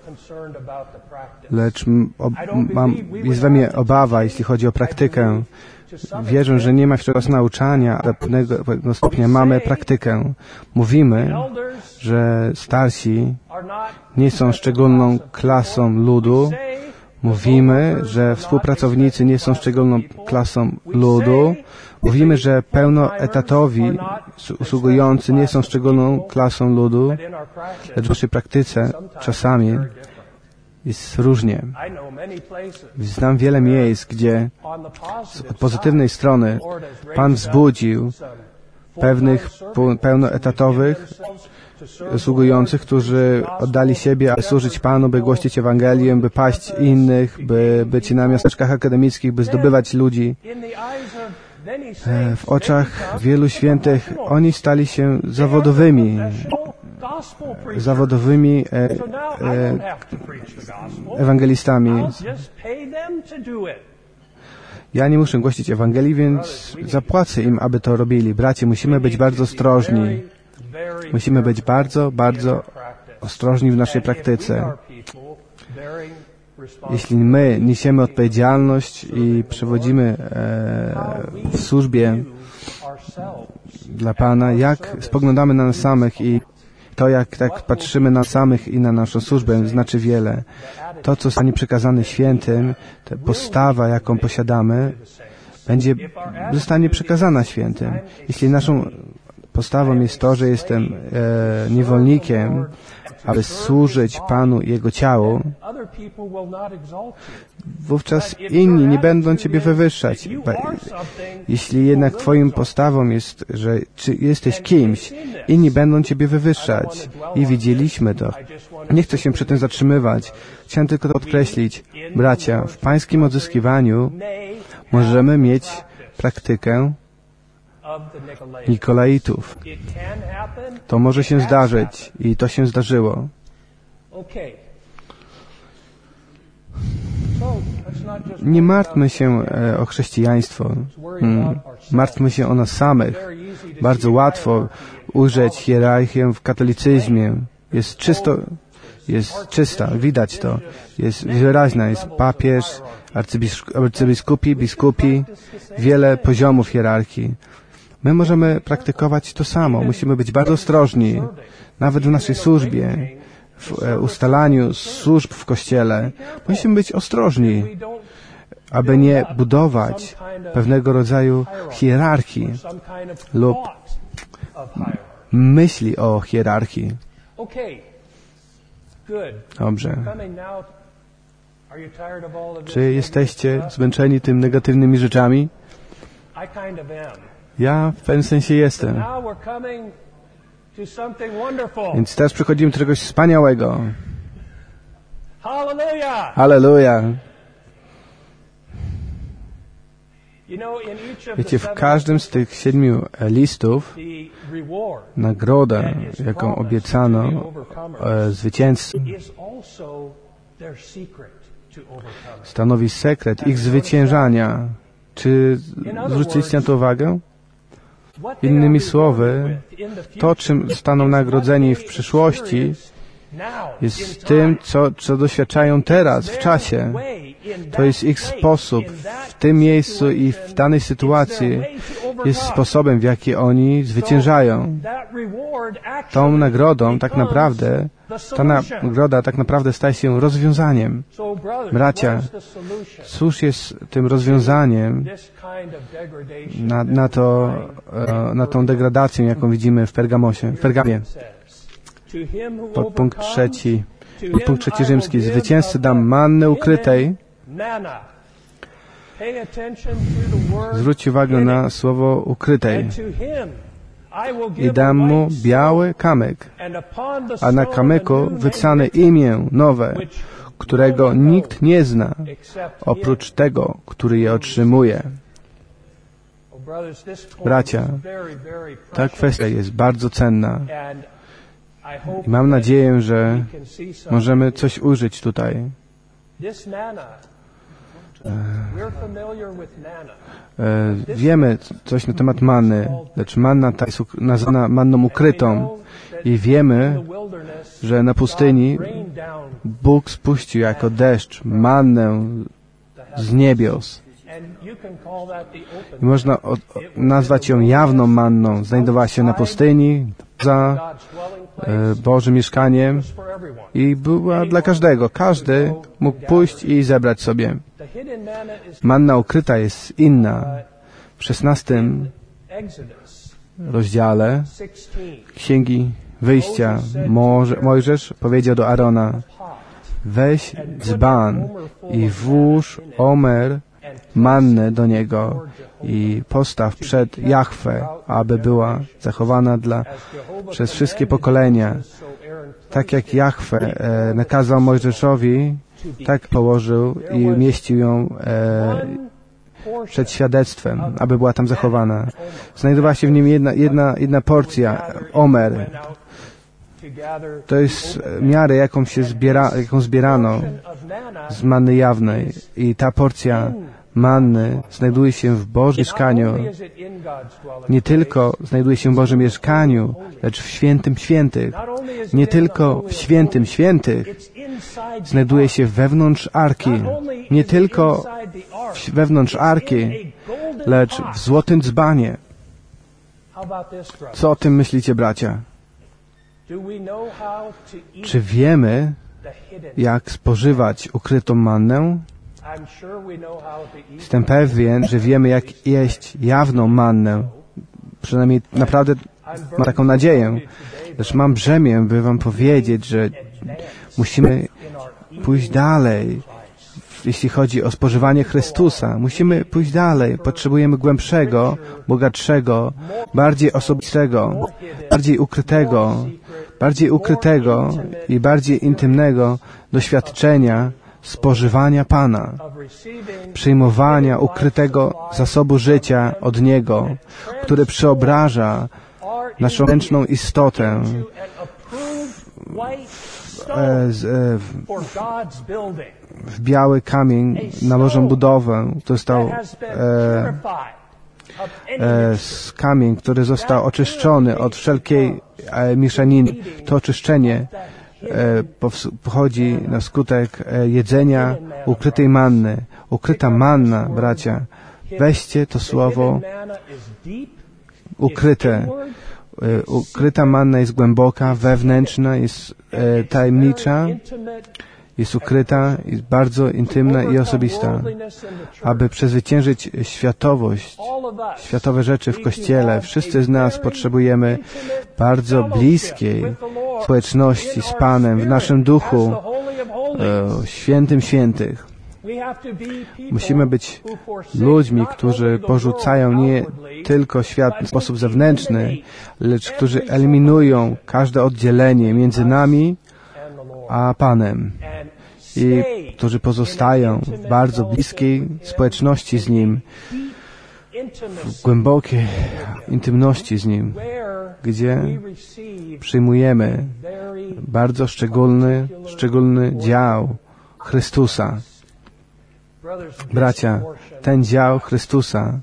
lecz jest we mnie obawa, jeśli chodzi o praktykę. Wierzę, że nie ma wśród nas nauczania, ale pewnego stopnia mamy praktykę. Mówimy, że starsi nie są szczególną klasą ludu. Mówimy, że współpracownicy nie są szczególną klasą ludu. Mówimy, że pełnoetatowi usługujący nie są szczególną klasą ludu, lecz w naszej praktyce czasami Jest różnie. Znam wiele miejsc, gdzie od pozytywnej strony Pan wzbudził pewnych pełnoetatowych sługujących, którzy oddali siebie, aby służyć Panu, by głosić Ewangelię, by paść innych, by być na miasteczkach akademickich, by zdobywać ludzi. W oczach wielu świętych oni stali się zawodowymi ewangelistami. Ja nie muszę głosić Ewangelii, więc zapłacę im, aby to robili. Bracie, musimy być bardzo ostrożni. Musimy być bardzo, bardzo ostrożni w naszej praktyce. Jeśli my niesiemy odpowiedzialność i przewodzimy w służbie dla Pana, jak spoglądamy na nas samych i to, jak tak patrzymy na samych i na naszą służbę, znaczy wiele. To, co zostanie przekazane świętym, ta postawa, jaką posiadamy, zostanie przekazana świętym. Jeśli naszą postawą jest to, że jestem niewolnikiem, aby służyć Panu i Jego ciału, wówczas inni nie będą Ciebie wywyższać. Jeśli jednak Twoją postawą jest, że czy jesteś kimś, inni będą Ciebie wywyższać. I widzieliśmy to. Nie chcę się przy tym zatrzymywać. Chciałem tylko to podkreślić. Bracia, w Pańskim odzyskiwaniu możemy mieć praktykę Nikolaitów. To może się zdarzyć i to się zdarzyło. Nie martwmy się o chrześcijaństwo. Martwmy się o nas samych. Bardzo łatwo ujrzeć hierarchię w katolicyzmie. Jest czysta, widać to. Jest wyraźna. Jest papież, arcybiskupi, biskupi, wiele poziomów hierarchii. My możemy praktykować to samo. Musimy być bardzo ostrożni, nawet w naszej służbie, w ustalaniu służb w Kościele. Musimy być ostrożni, aby nie budować pewnego rodzaju hierarchii lub myśli o hierarchii. Dobrze. Czy jesteście zmęczeni tym negatywnymi rzeczami? Ja w pewnym sensie jestem. Więc teraz przechodzimy do czegoś wspaniałego. Halleluja! Wiecie, w każdym z tych 7 listów nagroda, jaką obiecano zwycięzcom, stanowi sekret ich zwyciężania. Czy zwróciliście na to uwagę? Innymi słowy, to, czym zostaną nagrodzeni w przyszłości, jest tym, co doświadczają teraz, w czasie. To jest ich sposób w tym miejscu i w danej sytuacji. Jest sposobem, w jaki oni zwyciężają. Tą nagrodą ta nagroda tak naprawdę staje się rozwiązaniem. Bracia, cóż jest tym rozwiązaniem na tą degradację, jaką widzimy w Pergamie? Podpunkt 3 rzymski. Zwycięzcy dam manny ukrytej. Zwróć uwagę na słowo ukrytej. I dam mu biały kamyk, a na kamyku wypisane imię nowe, którego nikt nie zna, oprócz tego, który je otrzymuje. Bracia, ta kwestia jest bardzo cenna. I mam nadzieję, że możemy coś ujrzeć tutaj. Wiemy coś na temat manny, lecz manna ta jest nazwana manną ukrytą i wiemy, że na pustyni Bóg spuścił jako deszcz mannę z niebios. I można nazwać ją jawną manną. Znajdowała się na pustyni za Bożym mieszkaniem i była dla każdego. Każdy mógł pójść i zebrać sobie. Manna ukryta jest inna. W 16 rozdziale Księgi Wyjścia Mojżesz powiedział do Arona: weź dzban i włóż omer mannę do niego i postaw przed Jahwe, aby była zachowana przez wszystkie pokolenia. Tak jak Jahwe nakazał Mojżeszowi, tak położył i umieścił ją przed świadectwem, aby była tam zachowana. Znajdowała się w nim jedna porcja, omer. To jest miarę, jaką zbierano z manny jawnej. I ta porcja manny znajduje się w Bożym mieszkaniu. Nie tylko znajduje się w Bożym mieszkaniu, lecz w Świętym Świętych. Nie tylko w Świętym Świętych. Znajduje się wewnątrz Arki. Nie tylko wewnątrz Arki, lecz w złotym dzbanie. Co o tym myślicie, bracia? Czy wiemy, jak spożywać ukrytą mannę? Jestem pewien, że wiemy, jak jeść jawną mannę. Przynajmniej naprawdę mam taką nadzieję. Lecz mam brzemię, by wam powiedzieć, że musimy pójść dalej, jeśli chodzi o spożywanie Chrystusa. Musimy pójść dalej. Potrzebujemy głębszego, bogatszego, bardziej osobistego, bardziej ukrytego i bardziej intymnego doświadczenia spożywania Pana, przyjmowania ukrytego zasobu życia od Niego, który przeobraża naszą wewnętrzną istotę w biały kamień na Bożą budowę. To został kamień, który został oczyszczony od wszelkiej mieszaniny. To oczyszczenie pochodzi na skutek jedzenia ukrytej manny. Ukryta manna, bracia, weźcie to słowo ukryte. Ukryta manna jest głęboka, wewnętrzna, jest tajemnicza, jest ukryta, jest bardzo intymna i osobista. Aby przezwyciężyć światowe rzeczy w Kościele, wszyscy z nas potrzebujemy bardzo bliskiej społeczności z Panem w naszym duchu, Świętym Świętych. Musimy być ludźmi, którzy porzucają nie tylko świat w sposób zewnętrzny, lecz którzy eliminują każde oddzielenie między nami a Panem i którzy pozostają w bardzo bliskiej społeczności z Nim, w głębokiej intymności z Nim, gdzie przyjmujemy bardzo szczególny dział Chrystusa. Bracia, ten dział Chrystusa,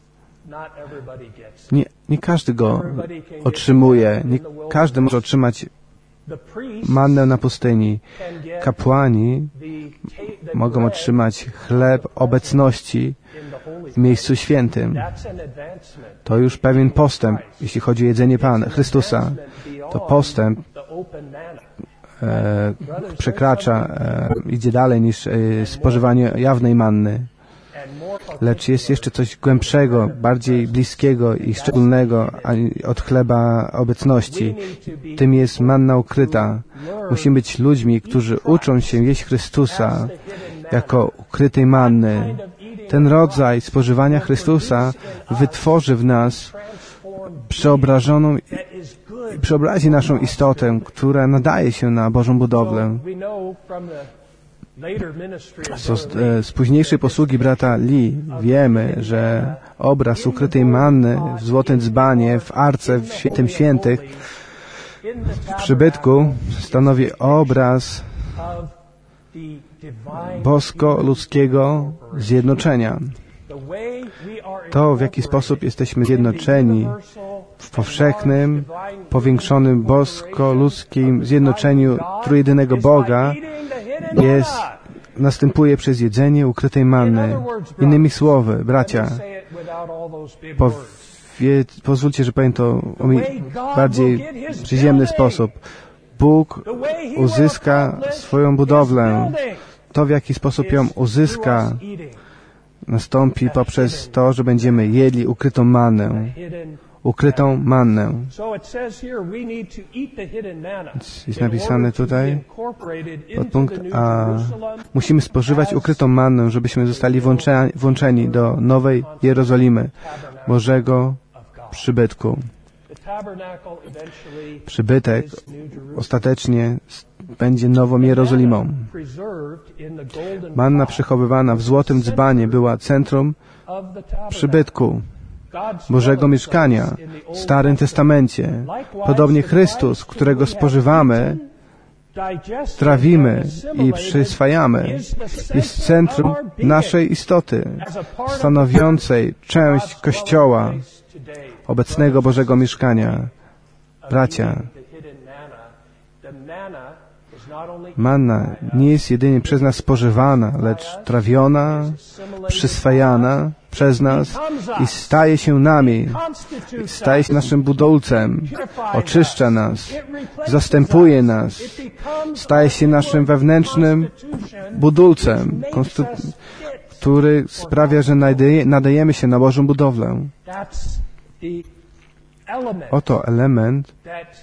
nie każdy go otrzymuje, nie każdy może otrzymać mannę na pustyni. Kapłani mogą otrzymać chleb obecności w miejscu świętym. To już pewien postęp, jeśli chodzi o jedzenie Pana Chrystusa. To postęp idzie dalej niż spożywanie jawnej manny. Lecz jest jeszcze coś głębszego, bardziej bliskiego i szczególnego od chleba obecności. Tym jest manna ukryta. Musimy być ludźmi, którzy uczą się jeść Chrystusa jako ukrytej manny. Ten rodzaj spożywania Chrystusa wytworzy w nas przeobrazi naszą istotę, która nadaje się na Bożą budowlę. Z późniejszej posługi brata Lee wiemy, że obraz ukrytej manny w złotym dzbanie, w arce, w Świętym Świętych, w przybytku stanowi obraz bosko-ludzkiego zjednoczenia. To, w jaki sposób jesteśmy zjednoczeni w powszechnym, powiększonym bosko-ludzkim zjednoczeniu trójjedynego Boga, następuje przez jedzenie ukrytej manny. Innymi słowy, bracia, pozwólcie, że powiem to w bardziej przyziemny sposób. Bóg uzyska swoją budowlę. To, w jaki sposób ją uzyska, nastąpi poprzez to, że będziemy jedli ukrytą mannę. ukrytą mannę. Jest napisane tutaj, podpunkt A. Musimy spożywać ukrytą mannę, żebyśmy zostali włączeni do Nowej Jerozolimy, Bożego przybytku. Przybytek ostatecznie będzie Nową Jerozolimą. Manna przechowywana w złotym dzbanie była centrum przybytku Bożego mieszkania w Starym Testamencie. Podobnie Chrystus, którego spożywamy, trawimy i przyswajamy, jest centrum naszej istoty, stanowiącej część Kościoła, obecnego Bożego mieszkania. Bracia, manna nie jest jedynie przez nas spożywana, lecz trawiona, przyswajana przez nas i staje się nami, staje się naszym budulcem, oczyszcza nas, zastępuje nas, staje się naszym wewnętrznym budulcem, który sprawia, że nadajemy się na Bożą budowlę. Oto element,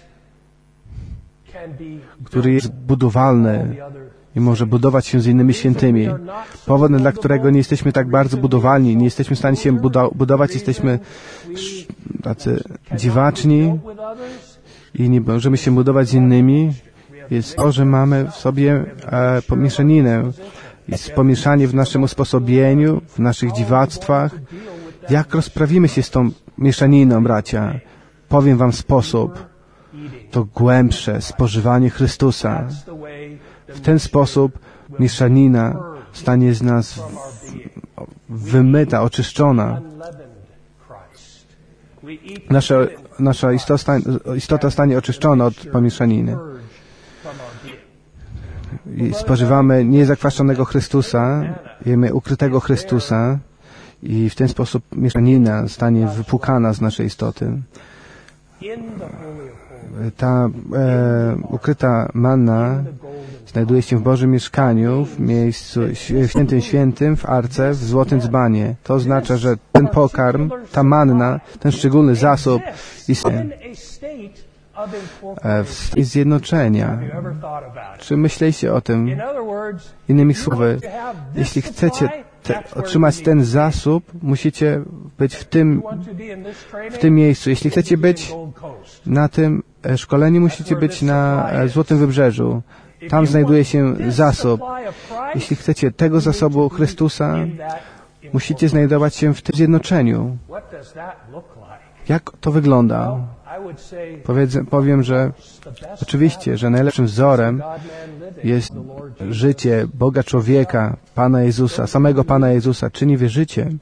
który jest budowalny i może budować się z innymi świętymi. Powodem, dla którego nie jesteśmy tak bardzo budowalni, nie jesteśmy w stanie się budować, jeszteśmy tacy dziwaczni i nie możemy się budować z innymi, jest to, że mamy w sobie pomieszaninę. Jest pomieszanie w naszym usposobieniu, w naszych dziwactwach. Jak rozprawimy się z tą mieszaniną, bracia? Powiem wam sposób. To głębsze spożywanie Chrystusa. W ten sposób mieszanina stanie z nas wymyta, oczyszczona. Nasza istota stanie oczyszczona od pomieszaniny. I spożywamy niezakwaszczonego Chrystusa, jemy ukrytego Chrystusa i w ten sposób mieszanina stanie wypłukana z naszej istoty. Ta ukryta manna znajduje się w Bożym mieszkaniu, w miejscu świętym, w arce, w złotym dzbanie. To oznacza, że ten pokarm, ta manna, ten szczególny zasób istnieje w stanie zjednoczenia. Czy myśleliście o tym? Innymi słowy, jeśli chcecie otrzymać ten zasób, musicie być w tym miejscu. Jeśli chcecie być na tym szkoleniu, musicie być na Złotym Wybrzeżu. Tam znajduje się zasób. Jeśli chcecie tego zasobu Chrystusa, musicie znajdować się w tym zjednoczeniu. Jak to wygląda? Powiem, że oczywiście, że najlepszym wzorem jest życie Boga człowieka, Pana Jezusa, samego Pana Jezusa. Czy nie wierzycie,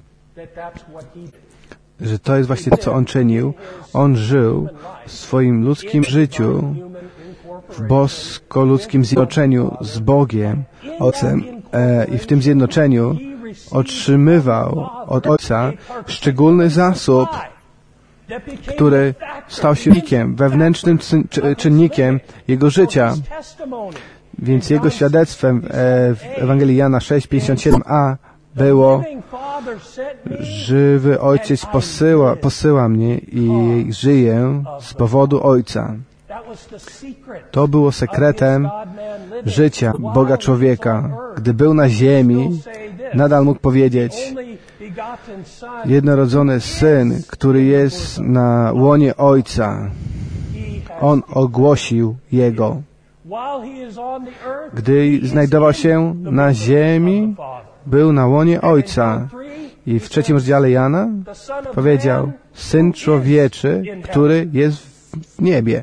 że to jest właśnie to, co On czynił? On żył w swoim ludzkim życiu, w bosko-ludzkim zjednoczeniu z Bogiem, Ojcem, i w tym zjednoczeniu otrzymywał od Ojca szczególny zasób, który stał się wewnętrznym czynnikiem Jego życia. Więc Jego świadectwem w Ewangelii Jana 6:57a było: żywy Ojciec posyła mnie i żyję z powodu Ojca. To było sekretem życia Boga człowieka. Gdy był na ziemi, nadal mógł powiedzieć: jednorodzony Syn, który jest na łonie Ojca. On ogłosił Jego. Gdy znajdował się na ziemi, był na łonie Ojca. I w 3 rozdziale Jana powiedział: Syn Człowieczy, który jest w niebie.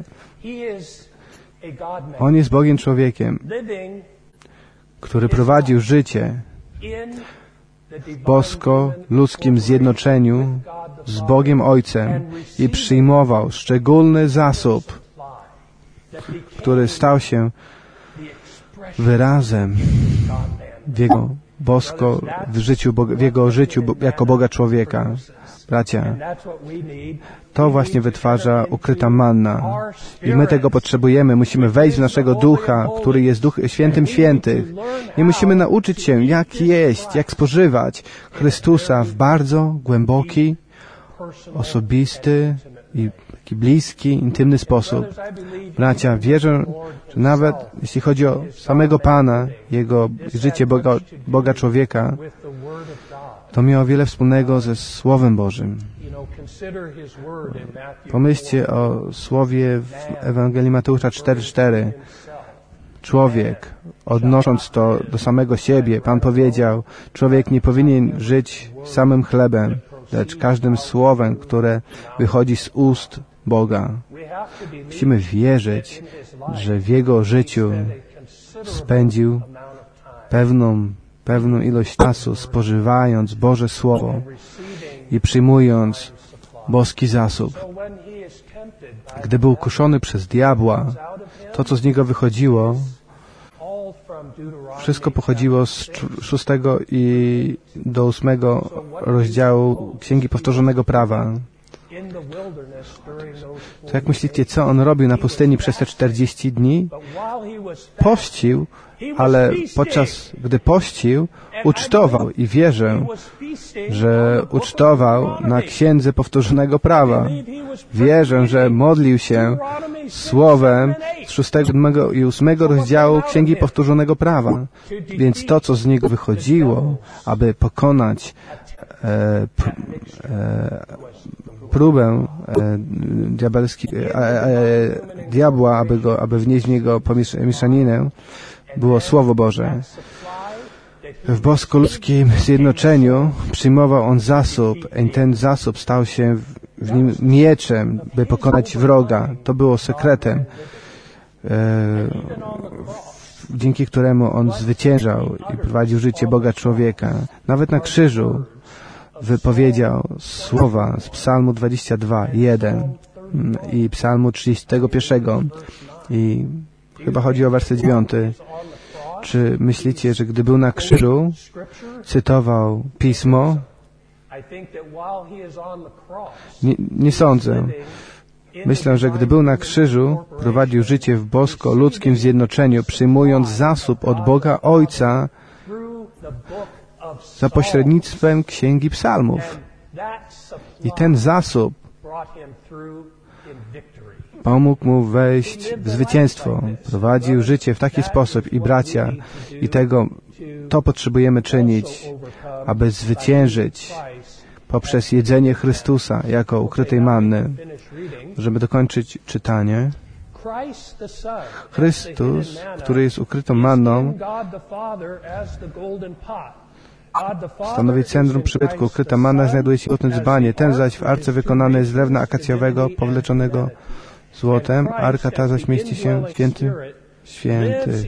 On jest Bogiem człowiekiem, który prowadził życie w bosko-ludzkim zjednoczeniu z Bogiem Ojcem i przyjmował szczególny zasób, który stał się wyrazem w Jego życiu jako Boga człowieka. Bracia, to właśnie wytwarza ukryta manna. I my tego potrzebujemy. Musimy wejść w naszego ducha, który jest świętym świętych. I musimy nauczyć się, jak jeść, jak spożywać Chrystusa w bardzo głęboki, osobisty i taki bliski, intymny sposób. Bracia, wierzę, że nawet jeśli chodzi o samego Pana, Jego życie Boga człowieka, to miało wiele wspólnego ze Słowem Bożym. Pomyślcie o słowie w Ewangelii Mateusza 4:4. Człowiek, odnosząc to do samego siebie, Pan powiedział, człowiek nie powinien żyć samym chlebem, lecz każdym słowem, które wychodzi z ust Boga. Musimy wierzyć, że w Jego życiu spędził pewną ilość czasu, spożywając Boże Słowo i przyjmując boski zasób. Gdy był kuszony przez diabła, to, co z niego wychodziło, wszystko pochodziło z 6 i do 8 rozdziału Księgi Powtórzonego Prawa. To jak myślicie, co on robił na pustyni przez te 40 dni? Pościł, ale podczas gdy pościł, ucztował i wierzę, że ucztował na Księdze Powtórzonego Prawa. Wierzę, że modlił się słowem z 6 i 8 rozdziału Księgi Powtórzonego Prawa. Więc to, co z niego wychodziło, aby pokonać próbę diabła, aby wnieść w niego mieszaninę, było Słowo Boże. W bosko-ludzkim zjednoczeniu przyjmował on zasób i ten zasób stał się w nim mieczem, by pokonać wroga. To było sekretem, dzięki któremu on zwyciężał i prowadził życie Boga człowieka. Nawet na krzyżu wypowiedział słowa z Psalmu 22:1 i Psalmu 31 i chyba chodzi o werset 9. Czy myślicie, że gdy był na krzyżu, cytował Pismo? Nie sądzę. Myślę, że gdy był na krzyżu, prowadził życie w bosko-ludzkim zjednoczeniu, przyjmując zasób od Boga Ojca za pośrednictwem Księgi Psalmów. I ten zasób pomógł mu wejść w zwycięstwo. Prowadził życie w taki sposób i bracia, i to potrzebujemy czynić, aby zwyciężyć poprzez jedzenie Chrystusa jako ukrytej manny. Żeby dokończyć czytanie. Chrystus, który jest ukrytą manną, stanowi centrum przybytku. Ukryta manna znajduje się w złotym dzbanie. Ten zaś w arce wykonany z drewna akacjowego, powleczonego złotem. Arka ta zaś mieści się w święty.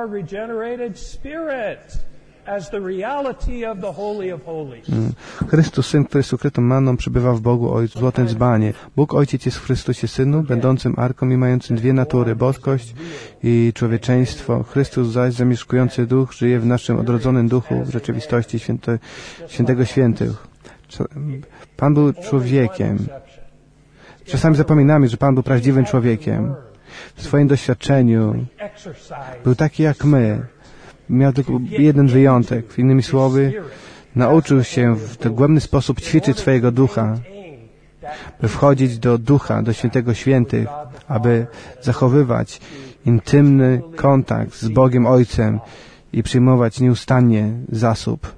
Chrystus, Syn, który jest ukrytą manną, przebywa w Bogu Ojcu w złotym dzbanie. Bóg Ojciec jest w Chrystusie Synu, będącym arką i mającym dwie natury, boskość i człowieczeństwo. Chrystus zaś, zamieszkujący Duch, żyje w naszym odrodzonym duchu, w rzeczywistości Świętego Świętych. Pan był człowiekiem. Czasami zapominamy, że Pan był prawdziwym człowiekiem. W swoim doświadczeniu był taki jak my. Miał tylko jeden wyjątek. Innymi słowy, nauczył się w dogłębny sposób ćwiczyć swojego ducha, by wchodzić do ducha, do Świętego Świętych, aby zachowywać intymny kontakt z Bogiem Ojcem i przyjmować nieustannie zasób.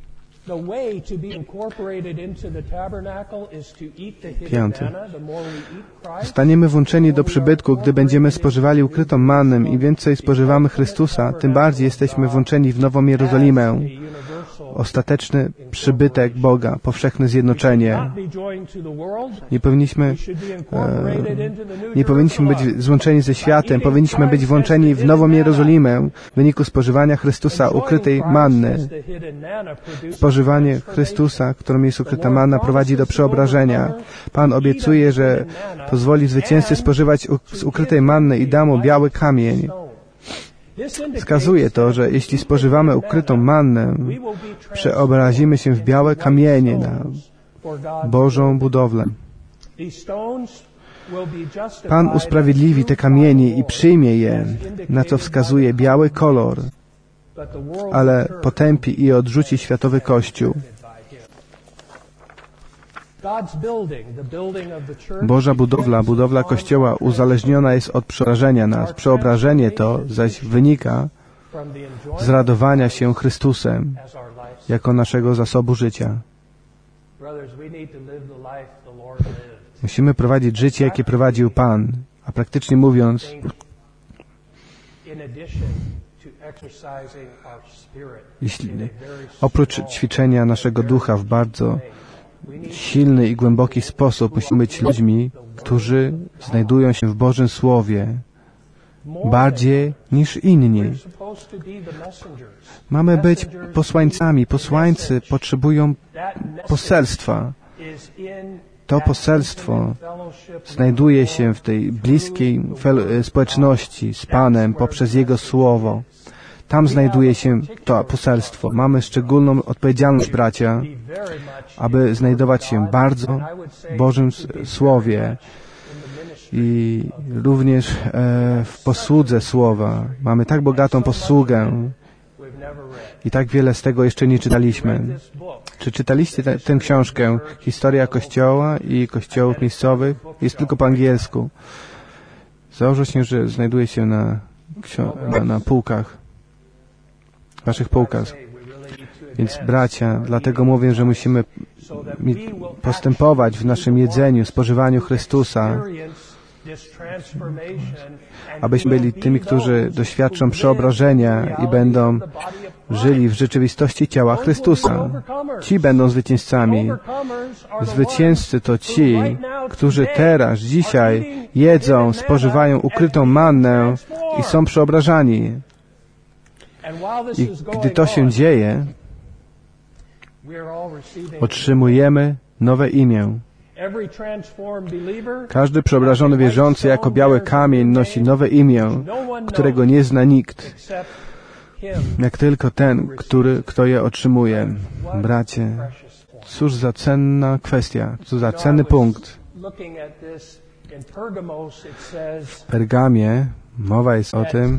5. Zostaniemy włączeni do przybytku, gdy będziemy spożywali ukrytą mannę. Im więcej spożywamy Chrystusa, tym bardziej jesteśmy włączeni w Nową Jerozolimę. Ostateczny przybytek Boga, powszechne zjednoczenie. Nie powinniśmy być złączeni ze światem, powinniśmy być włączeni w Nową Jerozolimę w wyniku spożywania Chrystusa ukrytej manny. Spożywanie Chrystusa, którym jest ukryta manna, prowadzi do przeobrażenia. Pan obiecuje, że pozwoli zwycięzcy spożywać z ukrytej manny i da mu biały kamień. Wskazuje to, że jeśli spożywamy ukrytą mannę, przeobrazimy się w białe kamienie na Bożą budowlę. Pan usprawiedliwi te kamienie i przyjmie je, na co wskazuje biały kolor, ale potępi i odrzuci światowy Kościół. Boża budowla, budowla Kościoła uzależniona jest od przeobrażenia nas. Przeobrażenie to zaś wynika z radowania się Chrystusem jako naszego zasobu życia. Musimy prowadzić życie, jakie prowadził Pan, a praktycznie mówiąc, oprócz ćwiczenia naszego ducha w bardzo silny i głęboki sposób, musimy być ludźmi, którzy znajdują się w Bożym Słowie bardziej niż inni. Mamy być posłańcami. Posłańcy potrzebują poselstwa. To poselstwo znajduje się w tej bliskiej społeczności z Panem poprzez Jego Słowo. Tam znajduje się to poselstwo. Mamy szczególną odpowiedzialność, bracia, aby znajdować się bardzo w Bożym Słowie i również w posłudze Słowa. Mamy tak bogatą posługę i tak wiele z tego jeszcze nie czytaliśmy. Czy czytaliście tę książkę Historia Kościoła i Kościołów Miejscowych? Jest tylko po angielsku. Założę się, że znajduje się na półkach, waszych półkach. Więc bracia, dlatego mówię, że musimy postępować w naszym jedzeniu, spożywaniu Chrystusa, abyśmy byli tymi, którzy doświadczą przeobrażenia i będą żyli w rzeczywistości ciała Chrystusa. Ci będą zwycięzcami. Zwycięzcy to ci, którzy teraz, dzisiaj jedzą, spożywają ukrytą mannę i są przeobrażani. I gdy to się dzieje, otrzymujemy nowe imię. Każdy przeobrażony wierzący jako biały kamień nosi nowe imię, którego nie zna nikt, jak tylko ten, kto je otrzymuje. Bracie, cóż za cenna kwestia, cóż za cenny punkt. W Pergamie mowa jest o tym,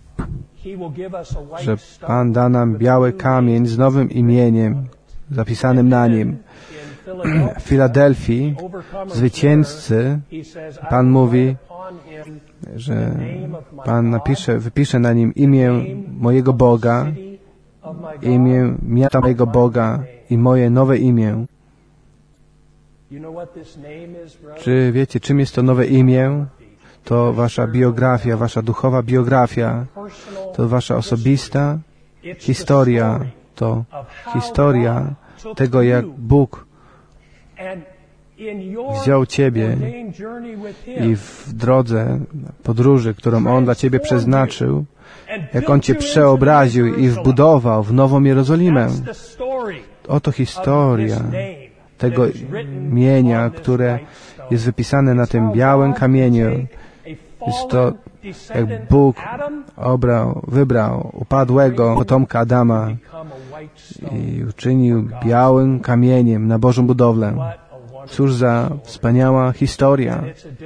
że Pan da nam biały kamień z nowym imieniem zapisanym na nim. W Filadelfii zwycięzcy, Pan mówi, że Pan wypisze na nim imię mojego Boga, imię miasta mojego Boga i moje nowe imię. Czy wiecie, czym jest to nowe imię? To wasza biografia, wasza duchowa biografia. To wasza osobista historia. To historia tego, jak Bóg wziął Ciebie i w drodze podróży, którą On dla Ciebie przeznaczył, jak On Cię przeobraził i wbudował w Nową Jerozolimę. Oto historia tego imienia, które jest wypisane na tym białym kamieniu. Jest to, jak Bóg wybrał upadłego potomka Adama i uczynił białym kamieniem na Bożą budowlę. Cóż za wspaniała historia.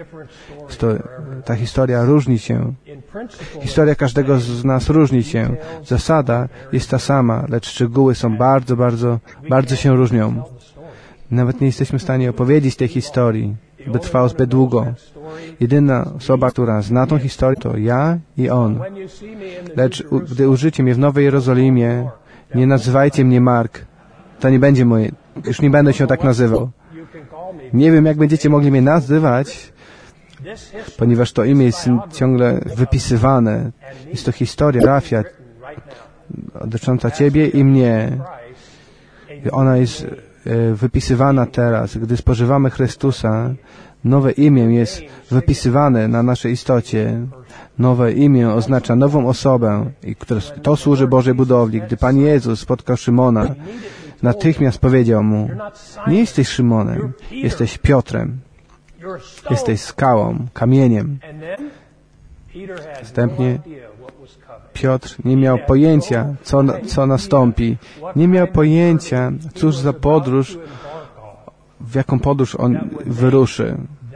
Ta historia różni się. Historia każdego z nas różni się. Zasada jest ta sama, lecz szczegóły są bardzo się różnią. Nawet nie jesteśmy w stanie opowiedzieć tej historii, by trwało zbyt długo. Jedyna osoba, która zna tą historię, to ja i On. Lecz gdy użycie mnie w Nowej Jerozolimie, nie nazywajcie mnie Mark. To nie będzie moje. Już nie będę się tak nazywał. Nie wiem, jak będziecie mogli mnie nazywać, ponieważ to imię jest ciągle wypisywane. Jest to historia, biografia dotycząca Ciebie i mnie. Ona jest wypisywana teraz. Gdy spożywamy Chrystusa, nowe imię jest wypisywane na naszej istocie. Nowe imię oznacza nową osobę, i to służy Bożej budowli. Gdy Pan Jezus spotkał Szymona, natychmiast powiedział mu: nie jesteś Szymonem, jesteś Piotrem. Jesteś skałą, kamieniem. Następnie Piotr nie miał pojęcia, co nastąpi. Nie miał pojęcia, cóż za podróż, w jaką podróż on wyruszy,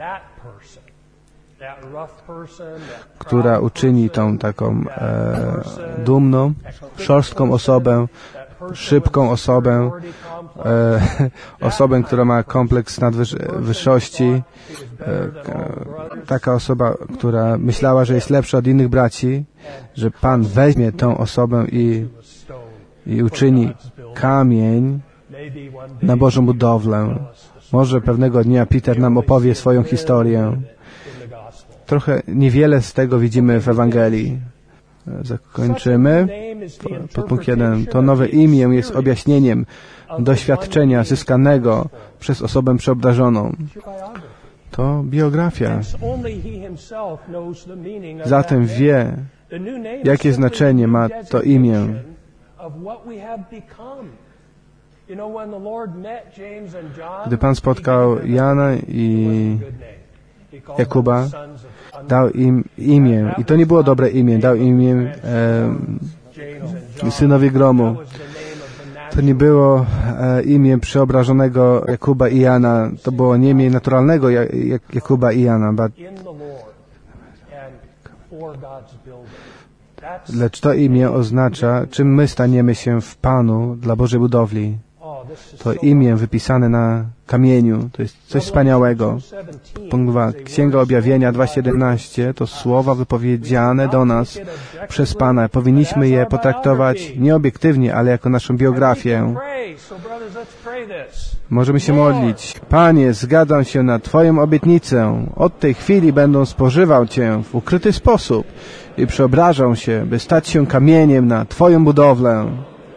która uczyni tą taką dumną, szorstką osobę, szybką osobę, osobę, która ma kompleks nadwyższości, taka osoba, która myślała, że jest lepsza od innych braci, że Pan weźmie tą osobę i uczyni kamień na Bożą budowlę. Może pewnego dnia Peter nam opowie swoją historię. Trochę niewiele z tego widzimy w Ewangelii. Zakończymy. Podpunkt 1. To nowe imię jest objaśnieniem doświadczenia zyskanego przez osobę przeobdarzoną. To biografia. Zatem wie, jakie znaczenie ma to imię. Gdy Pan spotkał Jana i Jakuba, dał im imię. I to nie było dobre imię. Dał imię synowi gromu. To nie było imię przeobrażonego Jakuba i Jana. To było nie imię naturalnego Jakuba i Jana. Lecz to imię oznacza, czym my staniemy się w Panu dla Bożej budowli. To imię wypisane na kamieniu. To jest coś wspaniałego. Punkt 2. Księga Objawienia 2:17 to słowa wypowiedziane do nas przez Pana. Powinniśmy je potraktować nie obiektywnie, ale jako naszą biografię. Możemy się modlić. Panie, zgadzam się na Twoją obietnicę. Od tej chwili będę spożywał Cię w ukryty sposób i przeobrażał się, by stać się kamieniem na Twoją budowlę.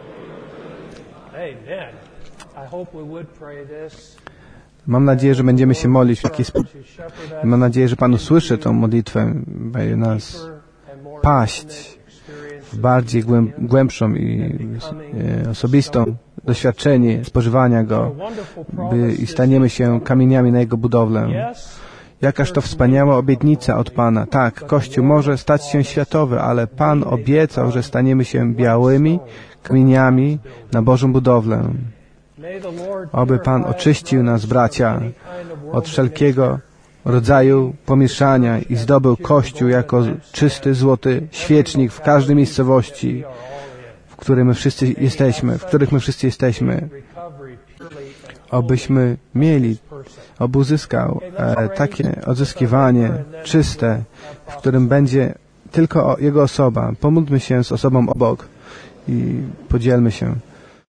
Mam nadzieję, że będziemy się modlić w taki sposób. Mam nadzieję, że Pan usłyszy tę modlitwę, by nas paść w bardziej głębszą i osobistą doświadczenie spożywania Go, i staniemy się kamieniami na Jego budowlę. Jakaż to wspaniała obietnica od Pana. Tak, Kościół może stać się światowy, ale Pan obiecał, że staniemy się białymi kamieniami na Bożą budowlę. Oby Pan oczyścił nas, bracia, od wszelkiego rodzaju pomieszania i zdobył Kościół jako czysty, złoty świecznik w każdej miejscowości, w których my wszyscy jesteśmy. Obyśmy mieli, oby uzyskał takie odzyskiwanie czyste, w którym będzie tylko Jego osoba. Pomódlmy się z osobą obok i podzielmy się.